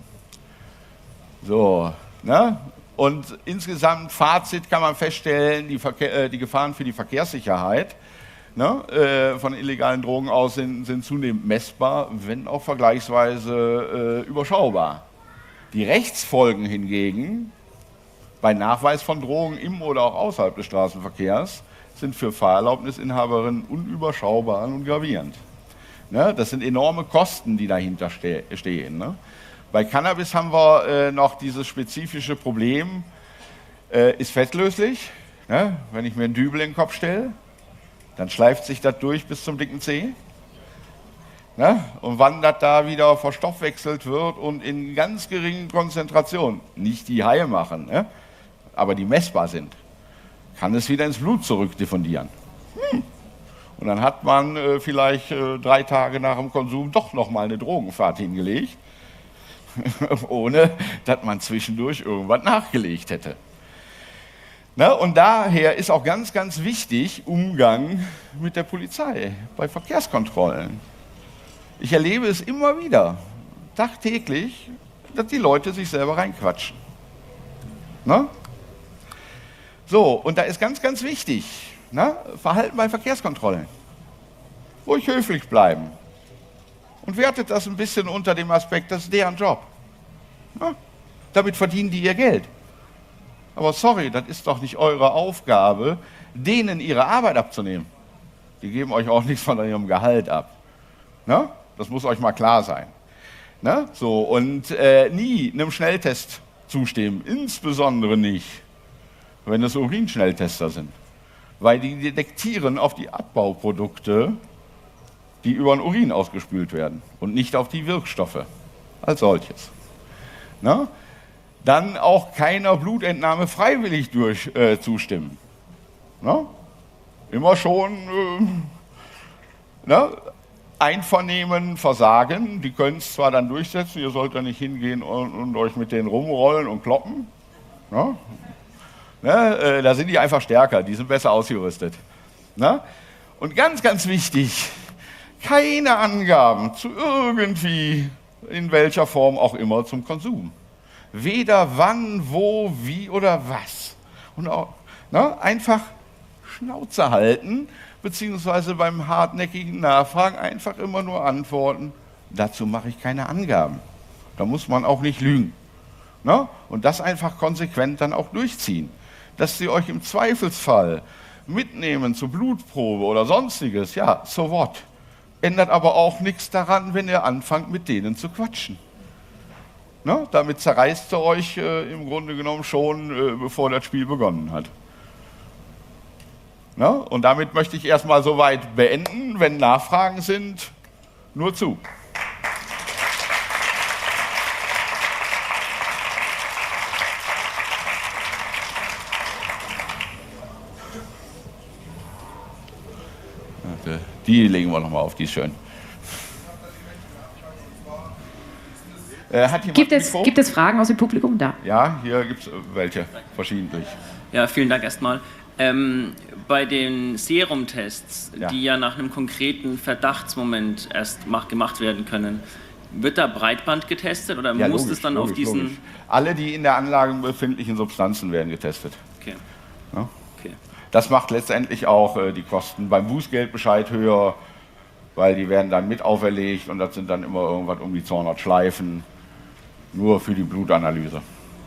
A: So, ne? Und insgesamt, Fazit kann man feststellen, die Gefahren für die Verkehrssicherheit, ne, von illegalen Drogen aus sind zunehmend messbar, wenn auch vergleichsweise überschaubar. Die Rechtsfolgen hingegen, bei Nachweis von Drogen im oder auch außerhalb des Straßenverkehrs, sind für Fahrerlaubnisinhaberinnen unüberschaubar und gravierend. Ne, das sind enorme Kosten, die dahinter stehen. Ne? Bei Cannabis haben wir noch dieses spezifische Problem, ist fettlöslich. Ne? Wenn ich mir einen Dübel in den Kopf stelle, dann schleift sich das durch bis zum dicken Zeh. Ne? Und wann das da wieder verstoffwechselt wird und in ganz geringen Konzentrationen, nicht die Haie machen, ne? Aber die messbar sind, kann es wieder ins Blut zurückdiffundieren. Und dann hat man vielleicht 3 Tage nach dem Konsum doch nochmal eine Drogenfahrt hingelegt, ohne dass man zwischendurch irgendwas nachgelegt hätte. Ne? Und daher ist auch ganz, ganz wichtig Umgang mit der Polizei bei Verkehrskontrollen. Ich erlebe es immer wieder, tagtäglich, dass die Leute sich selber reinquatschen. Ne? So, und da ist ganz, ganz wichtig, ne? Verhalten bei Verkehrskontrollen. Ruhig höflich bleiben. Und wertet das ein bisschen unter dem Aspekt, das ist deren Job. Ne? Damit verdienen die ihr Geld. Aber sorry, das ist doch nicht eure Aufgabe, denen ihre Arbeit abzunehmen. Die geben euch auch nichts von ihrem Gehalt ab. Ne? Das muss euch mal klar sein. Ne? So, und nie einem Schnelltest zustimmen, insbesondere nicht, wenn es Urinschnelltester sind. Weil die detektieren auf die Abbauprodukte, die über den Urin ausgespült werden und nicht auf die Wirkstoffe als solches. Ne? Dann auch keiner Blutentnahme freiwillig zustimmen. Ne? Immer schon Einvernehmen, Versagen, die können es zwar dann durchsetzen, ihr sollt da nicht hingehen und euch mit denen rumrollen und kloppen. Ne? Ne? Da sind die einfach stärker, die sind besser ausgerüstet. Ne? Und ganz, ganz wichtig, keine Angaben zu irgendwie, in welcher Form auch immer, zum Konsum. Weder wann, wo, wie oder was. Und auch, ne? Einfach Schnauze halten, beziehungsweise beim hartnäckigen Nachfragen einfach immer nur antworten, Dazu mache ich keine Angaben. Da muss man auch nicht lügen. Ne? Und das einfach konsequent dann auch durchziehen. Dass sie euch im Zweifelsfall mitnehmen zur Blutprobe oder sonstiges, ja, so what. Ändert aber auch nichts daran, wenn ihr anfangt, mit denen zu quatschen. Ne? Damit zerreißt ihr euch im Grunde genommen schon, bevor das Spiel begonnen hat. Ne? Und damit möchte ich erstmal soweit beenden. Wenn Nachfragen sind, nur zu. Die legen wir nochmal auf, die ist schön.
B: Gibt es Fragen aus dem Publikum? Da.
A: Ja, hier gibt es welche, verschiedentlich.
C: Ja, vielen Dank erstmal. Bei den Serumtests, die ja nach einem konkreten Verdachtsmoment erst gemacht werden können, wird da Breitband getestet oder muss
A: logisch,
C: es dann auf diesen...
A: Logisch. Alle, die in der Anlage befindlichen Substanzen werden getestet.
C: Okay.
A: Ja?
C: Okay.
A: Das macht letztendlich auch die Kosten beim Bußgeldbescheid höher, weil die werden dann mit auferlegt und das sind dann immer irgendwas um die 200 Schleifen, nur für die Blutanalyse.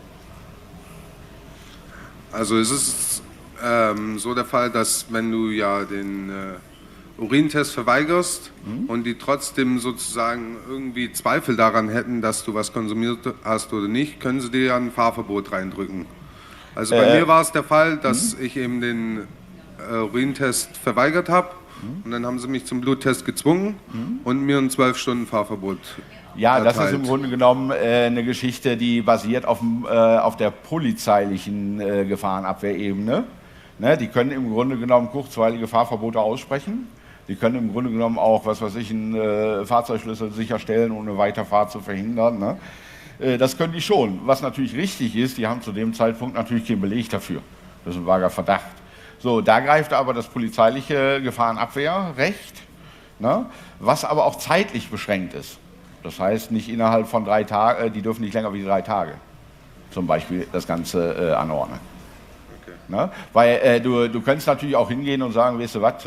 D: Also es ist so der Fall, dass wenn du ja den Urintest verweigerst und die trotzdem sozusagen irgendwie Zweifel daran hätten, dass du was konsumiert hast oder nicht, können sie dir ja ein Fahrverbot reindrücken. Also bei mir war es der Fall, dass ich eben den Urintest verweigert habe und dann haben sie mich zum Bluttest gezwungen und mir ein 12-Stunden-Fahrverbot
A: Ja,
D: erteilt.
A: das ist im Grunde genommen eine Geschichte, die basiert auf der polizeilichen Gefahrenabwehrebene. Ne, die können im Grunde genommen kurzweilige Fahrverbote aussprechen. Die können im Grunde genommen auch, was weiß ich, einen Fahrzeugschlüssel sicherstellen, um eine Weiterfahrt zu verhindern. Ne? Das können die schon. Was natürlich richtig ist, die haben zu dem Zeitpunkt natürlich keinen Beleg dafür. Das ist ein vager Verdacht. So, da greift aber das polizeiliche Gefahrenabwehrrecht, ne? Was aber auch zeitlich beschränkt ist. Das heißt, nicht innerhalb von 3 Tagen, die dürfen nicht länger wie 3 Tage zum Beispiel das Ganze anordnen. Okay. Ne? Weil du könntest natürlich auch hingehen und sagen, weißt du was,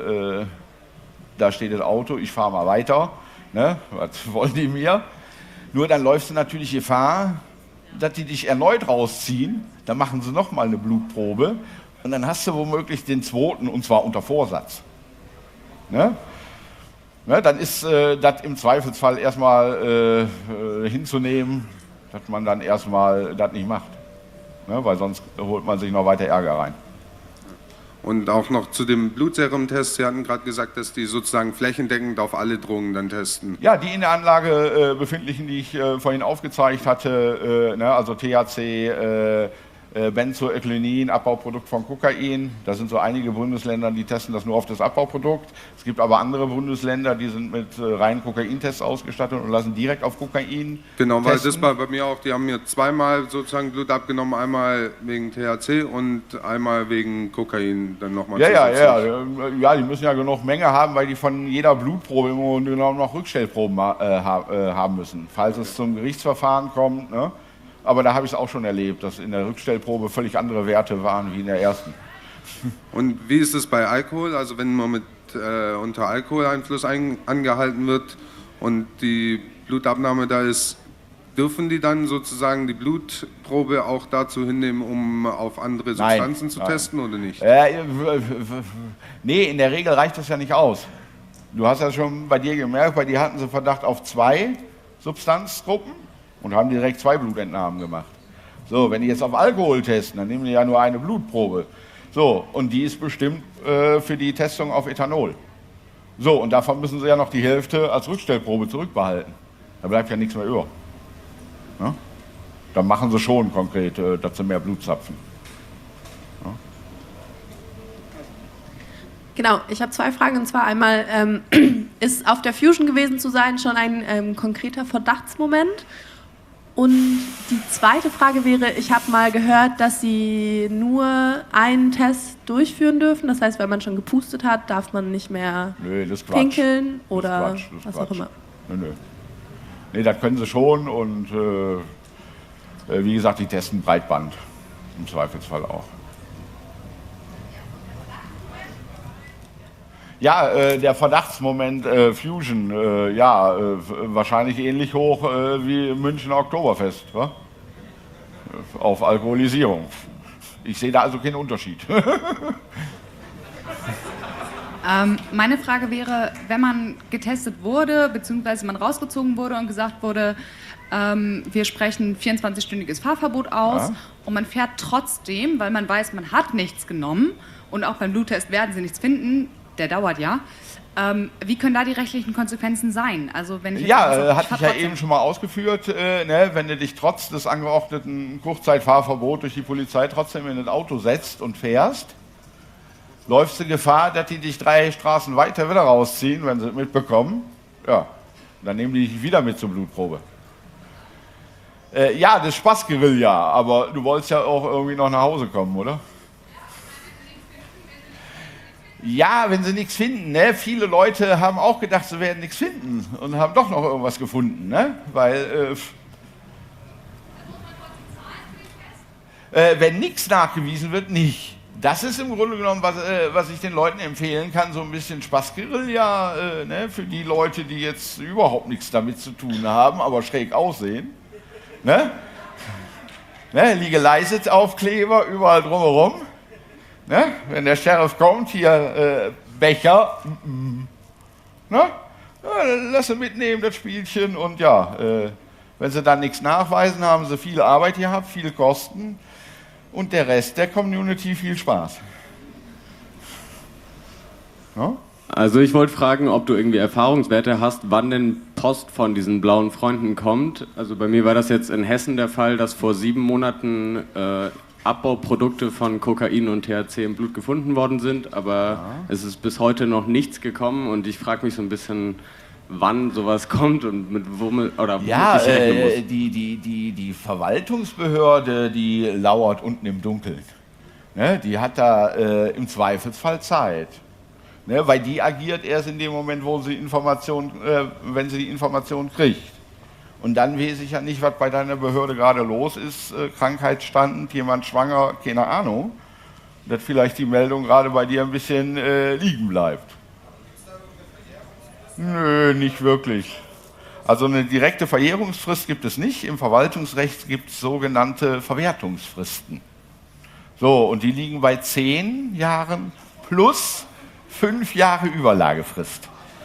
A: da steht das Auto, ich fahre mal weiter, ne? Was wollen die mir? Nur dann läufst du natürlich Gefahr, dass die dich erneut rausziehen, dann machen sie nochmal eine Blutprobe und dann hast du womöglich den zweiten und zwar unter Vorsatz. Ne? Ne, dann ist das im Zweifelsfall erstmal hinzunehmen, dass man dann erstmal das nicht macht. Ne, weil sonst holt man sich noch weiter Ärger rein.
D: Und auch noch zu dem Blutserumtest, Sie hatten gerade gesagt, dass die sozusagen flächendeckend auf alle Drogen dann testen.
A: Ja, die in der Anlage befindlichen, die ich vorhin aufgezeigt hatte, ne, also THC, Benzoethlenin, Abbauprodukt von Kokain. Da sind so einige Bundesländer, die testen das nur auf das Abbauprodukt. Es gibt aber andere Bundesländer, die sind mit reinen Kokaintests ausgestattet und lassen direkt auf Kokain
D: Genau, weil
A: testen.
D: das war bei mir auch, die haben mir zweimal sozusagen Blut abgenommen, einmal wegen THC und einmal wegen Kokain dann nochmal
A: Ja, die müssen ja genug Menge haben, weil die von jeder Blutprobe im Grunde genommen noch Rückstellproben haben müssen, falls es zum Gerichtsverfahren kommt. Ne? Aber da habe ich es auch schon erlebt, dass in der Rückstellprobe völlig andere Werte waren wie in der ersten.
D: Und wie ist es bei Alkohol? Also wenn man unter Alkoholeinfluss angehalten wird und die Blutabnahme da ist, dürfen die dann sozusagen die Blutprobe auch dazu hinnehmen, um auf andere Substanzen zu testen oder nicht?
A: Nee, in der Regel reicht das ja nicht aus. Du hast ja schon bei dir gemerkt, bei dir hatten sie Verdacht auf 2 Substanzgruppen und haben direkt 2 Blutentnahmen gemacht. So, wenn die jetzt auf Alkohol testen, dann nehmen die ja nur eine Blutprobe. So, und die ist bestimmt für die Testung auf Ethanol. So, und davon müssen sie ja noch die Hälfte als Rückstellprobe zurückbehalten. Da bleibt ja nichts mehr über. Ja? Dann machen sie schon konkret, dass sie mehr Blut zapfen. Ja?
E: Genau, ich habe 2 Fragen. Und zwar einmal, ist auf der Fusion gewesen zu sein schon ein konkreter Verdachtsmoment? Und die zweite Frage wäre, ich habe mal gehört, dass Sie nur einen Test durchführen dürfen. Das heißt, wenn man schon gepustet hat, darf man nicht mehr pinkeln oder was auch immer.
A: Nee, das können Sie schon und wie gesagt, die testen Breitband im Zweifelsfall auch. Ja, der Verdachtsmoment Fusion, wahrscheinlich ähnlich hoch wie Münchner Oktoberfest, wa? Auf Alkoholisierung. Ich sehe da also keinen Unterschied.
F: Meine Frage wäre, wenn man getestet wurde, beziehungsweise man rausgezogen wurde und gesagt wurde, wir sprechen 24-stündiges Fahrverbot aus, ja, und man fährt trotzdem, weil man weiß, man hat nichts genommen und auch beim Bluttest werden sie nichts finden, der dauert ja. Wie können da die rechtlichen Konsequenzen sein? Also wenn ich
A: hatte ich ja eben schon mal ausgeführt, wenn du dich trotz des angeordneten Kurzzeitfahrverbots durch die Polizei trotzdem in ein Auto setzt und fährst, läufst du Gefahr, dass die dich 3 Straßen weiter wieder rausziehen, wenn sie es mitbekommen. Ja, dann nehmen die dich wieder mit zur Blutprobe. Ja, das ist Spaßguerilla, aber du wolltest ja auch irgendwie noch nach Hause kommen, oder? Ja, wenn sie nichts finden, ne? Viele Leute haben auch gedacht, sie werden nichts finden und haben doch noch irgendwas gefunden, ne? Weil wenn nichts nachgewiesen wird, nicht. Das ist im Grunde genommen, was ich den Leuten empfehlen kann, so ein bisschen Spaßguerilla, für die Leute, die jetzt überhaupt nichts damit zu tun haben, aber schräg aussehen. Ne? Liege-Leistet-Aufkleber überall drumherum. Ne? Wenn der Sheriff kommt, hier Becher, ne? Lass sie mitnehmen, das Spielchen, und ja, wenn sie dann nichts nachweisen, haben sie viel Arbeit gehabt, viel Kosten und der Rest der Community viel Spaß. Ja?
G: Also ich wollte fragen, ob du irgendwie Erfahrungswerte hast, wann denn Post von diesen blauen Freunden kommt. Also bei mir war das jetzt in Hessen der Fall, dass vor 7 Monaten Abbauprodukte von Kokain und THC im Blut gefunden worden sind, aber es ist bis heute noch nichts gekommen und ich frage mich so ein bisschen, wann sowas kommt und mit womit oder womit ich rechnen muss.
A: Die Verwaltungsbehörde, die lauert unten im Dunkeln. Ne? Die hat da im Zweifelsfall Zeit. Ne? Weil die agiert erst in dem Moment, wo sie wenn sie die Information kriegt. Und dann weiß ich ja nicht, was bei deiner Behörde gerade los ist, Krankheitsstand, jemand schwanger, keine Ahnung, dass vielleicht die Meldung gerade bei dir ein bisschen liegen bleibt. Nö, nicht wirklich. Also eine direkte Verjährungsfrist gibt es nicht. Im Verwaltungsrecht gibt es sogenannte Verwertungsfristen. So, und die liegen bei 10 Jahren plus 5 Jahre Überlagefrist.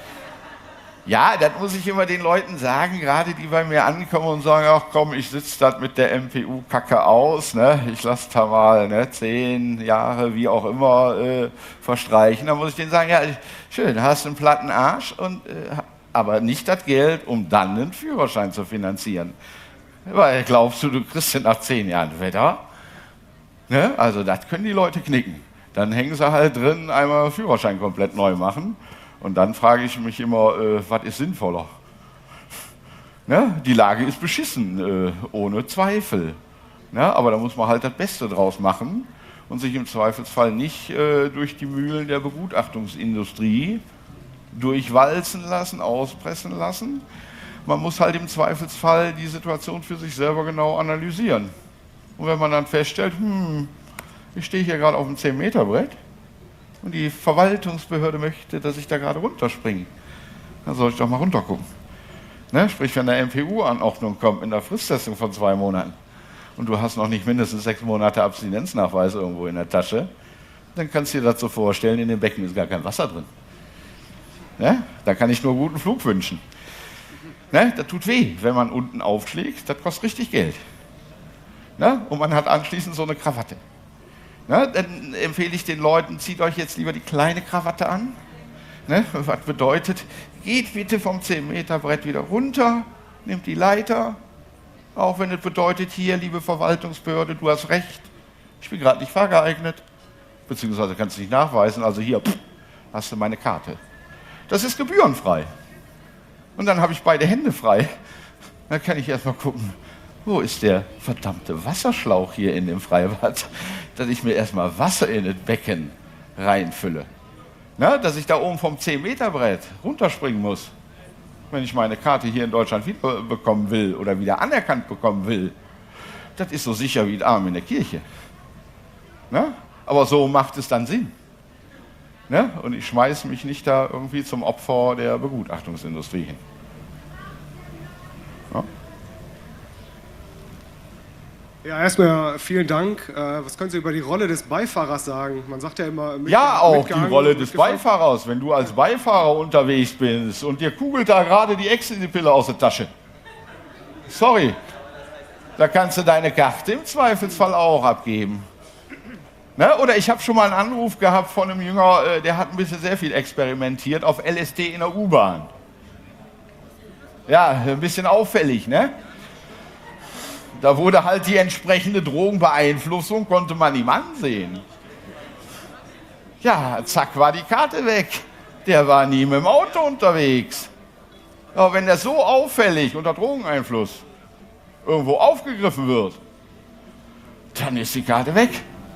A: Ja, das muss ich immer den Leuten sagen, gerade die bei mir ankommen und sagen, ach komm, ich sitze das mit der MPU-Kacke aus, ne? Ich lasse da mal 10 Jahre, wie auch immer, verstreichen. Dann muss ich denen sagen, ja, schön, hast einen platten Arsch, aber nicht das Geld, um dann einen Führerschein zu finanzieren. Weil glaubst du kriegst den nach 10 Jahren Wetter? Ne? Also das können die Leute knicken. Dann hängen sie halt drin, einmal Führerschein komplett neu machen. Und dann frage ich mich immer, was ist sinnvoller? Ne? Die Lage ist beschissen, ohne Zweifel. Ne? Aber da muss man halt das Beste draus machen und sich im Zweifelsfall nicht durch die Mühlen der Begutachtungsindustrie durchwalzen lassen, auspressen lassen. Man muss halt im Zweifelsfall die Situation für sich selber genau analysieren. Und wenn man dann feststellt, ich stehe hier gerade auf einem 10-Meter-Brett, und die Verwaltungsbehörde möchte, dass ich da gerade runterspringe, dann soll ich doch mal runtergucken. Ne? Sprich, wenn eine MPU-Anordnung kommt mit einer Fristsetzung von 2 Monaten und du hast noch nicht mindestens 6 Monate Abstinenznachweis irgendwo in der Tasche, dann kannst du dir das so vorstellen, in dem Becken ist gar kein Wasser drin. Ne? Da kann ich nur guten Flug wünschen. Ne? Das tut weh, wenn man unten aufschlägt, das kostet richtig Geld. Ne? Und man hat anschließend so eine Krawatte. Ne, dann empfehle ich den Leuten, zieht euch jetzt lieber die kleine Krawatte an. Ne, was bedeutet, geht bitte vom 10-Meter-Brett wieder runter, nehmt die Leiter, auch wenn es bedeutet, hier, liebe Verwaltungsbehörde, du hast recht, ich bin gerade nicht fahrgeeignet, beziehungsweise kannst du nicht nachweisen, also hier, hast du meine Karte. Das ist gebührenfrei. Und dann habe ich beide Hände frei. Dann kann ich erstmal gucken, wo ist der verdammte Wasserschlauch hier in dem Freibad, dass ich mir erstmal Wasser in das Becken reinfülle. Na, dass ich da oben vom 10-Meter-Brett runterspringen muss, wenn ich meine Karte hier in Deutschland wieder bekommen will oder wieder anerkannt bekommen will. Das ist so sicher wie ein Arm in der Kirche. Na? Aber so macht es dann Sinn. Ne? Und ich schmeiße mich nicht da irgendwie zum Opfer der Begutachtungsindustrie hin. Ja?
H: Ja, erstmal vielen Dank. Was können Sie über die Rolle des Beifahrers sagen? Man sagt ja immer...
A: Ja, auch die Rolle des Beifahrers. Wenn du als Beifahrer unterwegs bist und dir kugelt da gerade die Ecstasy-Pille aus der Tasche. Sorry, da kannst du deine Karte im Zweifelsfall auch abgeben. Ne? Oder ich habe schon mal einen Anruf gehabt von einem Jünger, der hat ein bisschen sehr viel experimentiert auf LSD in der U-Bahn. Ja, ein bisschen auffällig, ne? Da wurde halt die entsprechende Drogenbeeinflussung, konnte man ihm ansehen. Ja, zack, war die Karte weg. Der war nie mit dem Auto unterwegs. Aber wenn der so auffällig unter Drogeneinfluss irgendwo aufgegriffen wird, dann ist die Karte weg.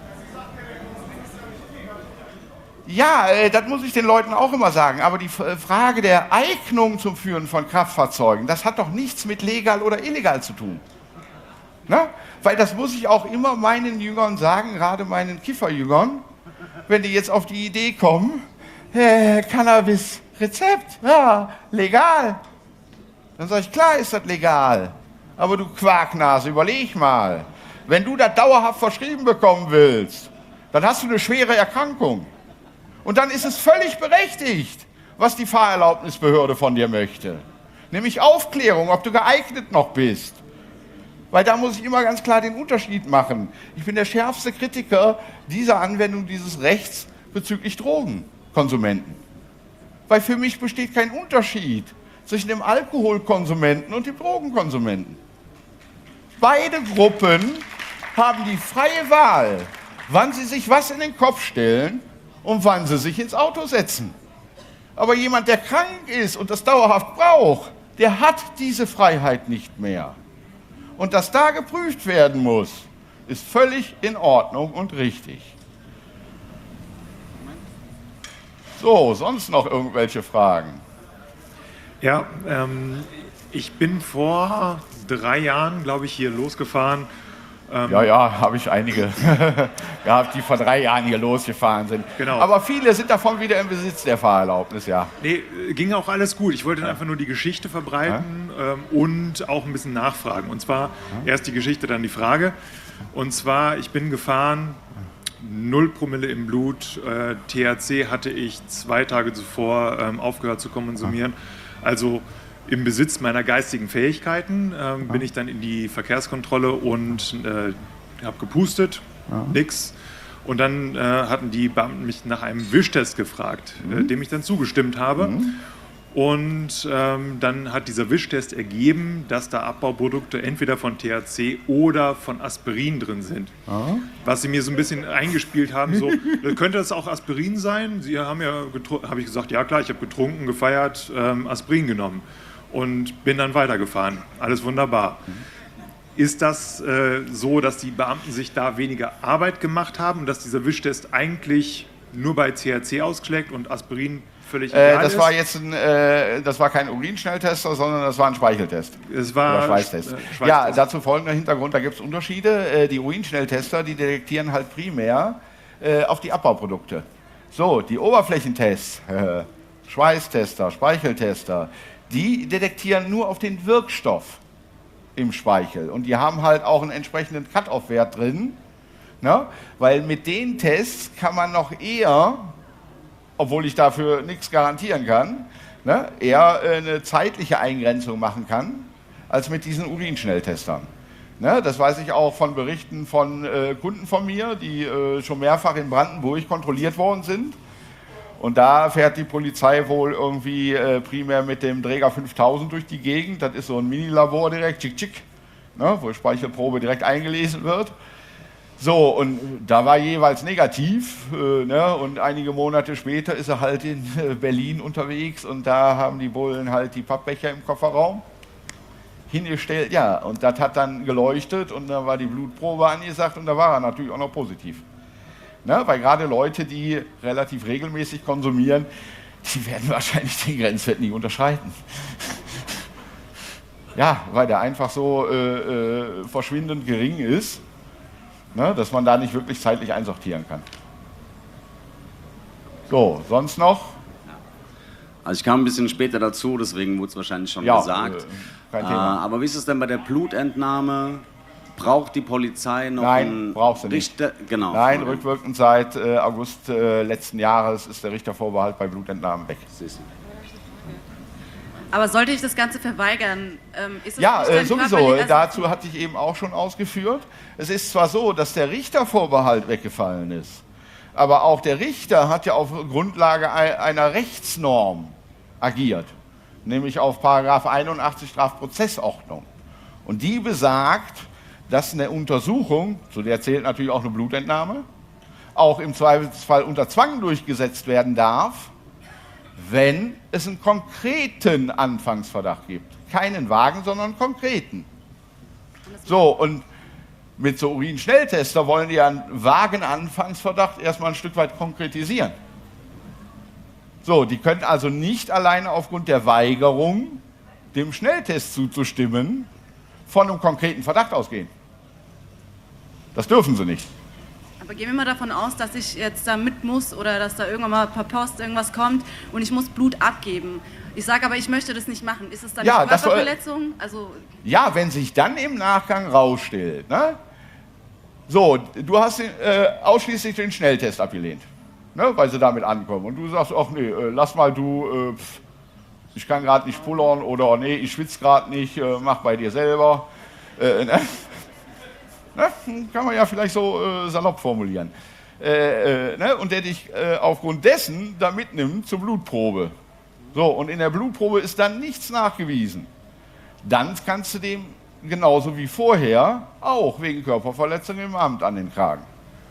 A: Ja, das muss ich den Leuten auch immer sagen. Aber die Frage der Eignung zum Führen von Kraftfahrzeugen, das hat doch nichts mit legal oder illegal zu tun. Na? Weil das muss ich auch immer meinen Jüngern sagen, gerade meinen Kifferjüngern, wenn die jetzt auf die Idee kommen, Cannabis-Rezept, ja, legal. Dann sage ich, klar ist das legal. Aber du Quarknase, überleg mal. Wenn du das dauerhaft verschrieben bekommen willst, dann hast du eine schwere Erkrankung. Und dann ist es völlig berechtigt, was die Fahrerlaubnisbehörde von dir möchte. Nämlich Aufklärung, ob du geeignet noch bist. Weil da muss ich immer ganz klar den Unterschied machen. Ich bin der schärfste Kritiker dieser Anwendung dieses Rechts bezüglich Drogenkonsumenten. Weil für mich besteht kein Unterschied zwischen dem Alkoholkonsumenten und dem Drogenkonsumenten. Beide Gruppen haben die freie Wahl, wann sie sich was in den Kopf stellen und wann sie sich ins Auto setzen. Aber jemand, der krank ist und das dauerhaft braucht, der hat diese Freiheit nicht mehr. Und dass da geprüft werden muss, ist völlig in Ordnung und richtig. So, sonst noch irgendwelche Fragen?
I: Ja, ich bin vor 3 Jahren, glaube ich, hier losgefahren.
A: Ja, habe ich einige gehabt, die vor 3 Jahren hier losgefahren sind.
I: Genau.
A: Aber viele sind davon wieder im Besitz der Fahrerlaubnis, ja.
I: Nee, ging auch alles gut. Ich wollte einfach nur die Geschichte verbreiten und auch ein bisschen nachfragen. Und zwar erst die Geschichte, dann die Frage. Und zwar, ich bin gefahren, 0 Promille im Blut, THC hatte ich 2 Tage zuvor aufgehört zu konsumieren. Also im Besitz meiner geistigen Fähigkeiten bin ich dann in die Verkehrskontrolle und habe gepustet, nix. Und dann hatten die Beamten mich nach einem Wischtest gefragt, dem ich dann zugestimmt habe. Und dann hat dieser Wischtest ergeben, dass da Abbauprodukte entweder von THC oder von Aspirin drin sind. Was sie mir so ein bisschen eingespielt haben, so, könnte das auch Aspirin sein? Sie haben ja habe ich gesagt, ja klar, ich habe getrunken, gefeiert, Aspirin genommen. Und bin dann weitergefahren. Alles wunderbar. Ist das so, dass die Beamten sich da weniger Arbeit gemacht haben und dass dieser Wischtest eigentlich nur bei THC ausschlägt und Aspirin völlig egal
A: das
I: ist?
A: war jetzt das war kein Urinschnelltester, sondern das war ein Speicheltest.
I: Es war
A: oder Schweißtest. Ja, dazu folgender Hintergrund, da gibt es Unterschiede. Die Urinschnelltester, die detektieren halt primär auf die Abbauprodukte. So, die Oberflächentests, Schweißtester, Speicheltester, die detektieren nur auf den Wirkstoff im Speichel. Und die haben halt auch einen entsprechenden Cut-off-Wert drin. Ne? Weil mit den Tests kann man noch eher, obwohl ich dafür nichts garantieren kann, ne, eher eine zeitliche Eingrenzung machen kann, als mit diesen Urinschnelltestern. Ne? Das weiß ich auch von Berichten von Kunden von mir, die schon mehrfach in Brandenburg kontrolliert worden sind. Und da fährt die Polizei wohl irgendwie primär mit dem Dräger 5000 durch die Gegend. Das ist so ein Mini-Labor direkt, tschick, tschick, ne, wo Speichelprobe direkt eingelesen wird. So, und da war jeweils negativ. Ne, und einige Monate später ist er halt in Berlin unterwegs und da haben die Bullen halt die Pappbecher im Kofferraum hingestellt. Ja, und das hat dann geleuchtet und da war die Blutprobe angesagt und da war er natürlich auch noch positiv. Ne, weil gerade Leute, die relativ regelmäßig konsumieren, die werden wahrscheinlich den Grenzwert nie unterschreiten. Ja, weil der einfach so verschwindend gering ist, ne, dass man da nicht wirklich zeitlich einsortieren kann. So, sonst noch?
J: Also ich kam ein bisschen später dazu, deswegen wurde es wahrscheinlich schon gesagt.
A: Kein Thema.
J: Aber wie ist es denn bei der Blutentnahme? Braucht die Polizei noch
A: Nein, braucht sie nicht.
J: Richter? Genau.
A: Nein, rückwirkend seit August letzten Jahres ist der Richtervorbehalt bei Blutentnahmen weg.
K: Aber sollte ich das Ganze verweigern? Ist es
A: Ja,
K: nicht dann
A: sowieso.
K: körperlich-
A: Dazu hatte ich eben auch schon ausgeführt. Es ist zwar so, dass der Richtervorbehalt weggefallen ist, aber auch der Richter hat ja auf Grundlage einer Rechtsnorm agiert, nämlich auf § 81 Strafprozessordnung. Und die besagt, dass eine Untersuchung, zu der zählt natürlich auch eine Blutentnahme, auch im Zweifelsfall unter Zwang durchgesetzt werden darf, wenn es einen konkreten Anfangsverdacht gibt. Keinen vagen, sondern einen konkreten. So, und mit so Urinschnelltester wollen die einen vagen Anfangsverdacht erstmal ein Stück weit konkretisieren. So, die können also nicht alleine aufgrund der Weigerung, dem Schnelltest zuzustimmen, von einem konkreten Verdacht ausgehen. Das dürfen sie nicht.
K: Aber gehen wir mal davon aus, dass ich jetzt da mit muss oder dass da irgendwann mal per Post irgendwas kommt und ich muss Blut abgeben. Ich sage aber, ich möchte das nicht machen. Ist es dann eine Körperverletzung?
A: Ja, wenn sich dann im Nachgang rausstellt, ne? So, du hast ausschließlich den Schnelltest abgelehnt, ne? Weil sie damit ankommen. Und du sagst, ach nee, lass mal du, ich kann gerade nicht pullern oder nee, ich schwitze gerade nicht, mach bei dir selber. Ne? Kann man ja vielleicht so salopp formulieren. Ne? Und der dich aufgrund dessen da mitnimmt zur Blutprobe. So, und in der Blutprobe ist dann nichts nachgewiesen. Dann kannst du dem genauso wie vorher auch wegen Körperverletzung im Amt an den Kragen.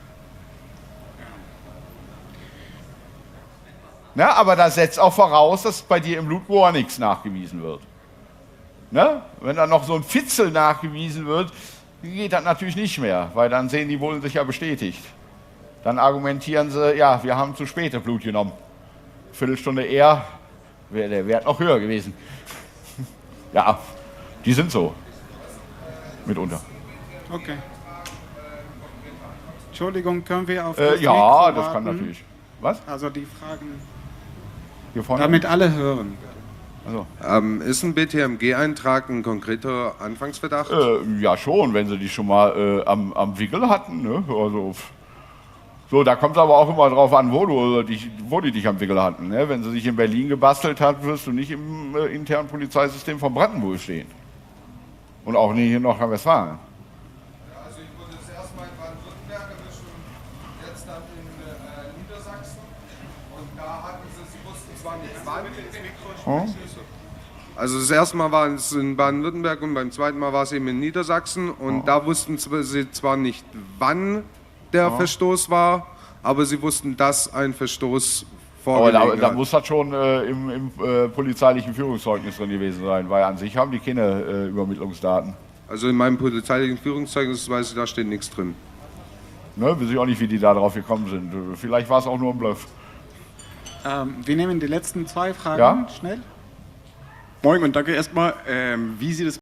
A: Ne? Aber das setzt auch voraus, dass bei dir im Blutrohr nichts nachgewiesen wird. Ne? Wenn dann noch so ein Fitzel nachgewiesen wird, geht das natürlich nicht mehr, weil dann sehen die Bullen sich ja bestätigt. Dann argumentieren sie, ja, wir haben zu spät das Blut genommen. Viertelstunde eher wäre der Wert noch höher gewesen. Ja, die sind so. Mitunter.
L: Okay. Entschuldigung, können wir auf
A: das ja,
L: Mikro
A: das kann
L: warten?
A: natürlich. Was?
L: Also die Fragen,
A: hier vorne?
L: damit alle hören.
A: Also.
D: Ist ein BTMG-Eintrag ein konkreter Anfangsverdacht?
A: Ja schon, wenn sie die schon mal am Wickel hatten. Ne? Also, so, da kommt es aber auch immer drauf an, wo die dich am Wickel hatten. Ne? Wenn sie sich in Berlin gebastelt hat, wirst du nicht im internen Polizeisystem von Brandenburg stehen. Und auch nicht in Nordrhein-Westfalen.
D: Ja, also ich wurde das erste Mal in Baden-Württemberg erwischt und jetzt dann in Niedersachsen. Und da hatten sie wussten zwar nicht wann. Also das erste Mal war es in Baden-Württemberg und beim zweiten Mal war es eben in Niedersachsen. Und da wussten sie zwar nicht, wann der Verstoß war, aber sie wussten, dass ein Verstoß vorgelegen
A: aber
D: hat.
A: da muss das schon im polizeilichen Führungszeugnis drin gewesen sein, weil an sich haben die keine Übermittlungsdaten.
D: Also in meinem polizeilichen Führungszeugnis weiß ich, da steht nichts drin.
A: Ne, weiß ich auch nicht, wie die da drauf gekommen sind. Vielleicht war es auch nur ein Bluff.
L: Wir nehmen die letzten zwei Fragen
A: Ja?
L: schnell.
M: Moin und danke erstmal. Wie sieht es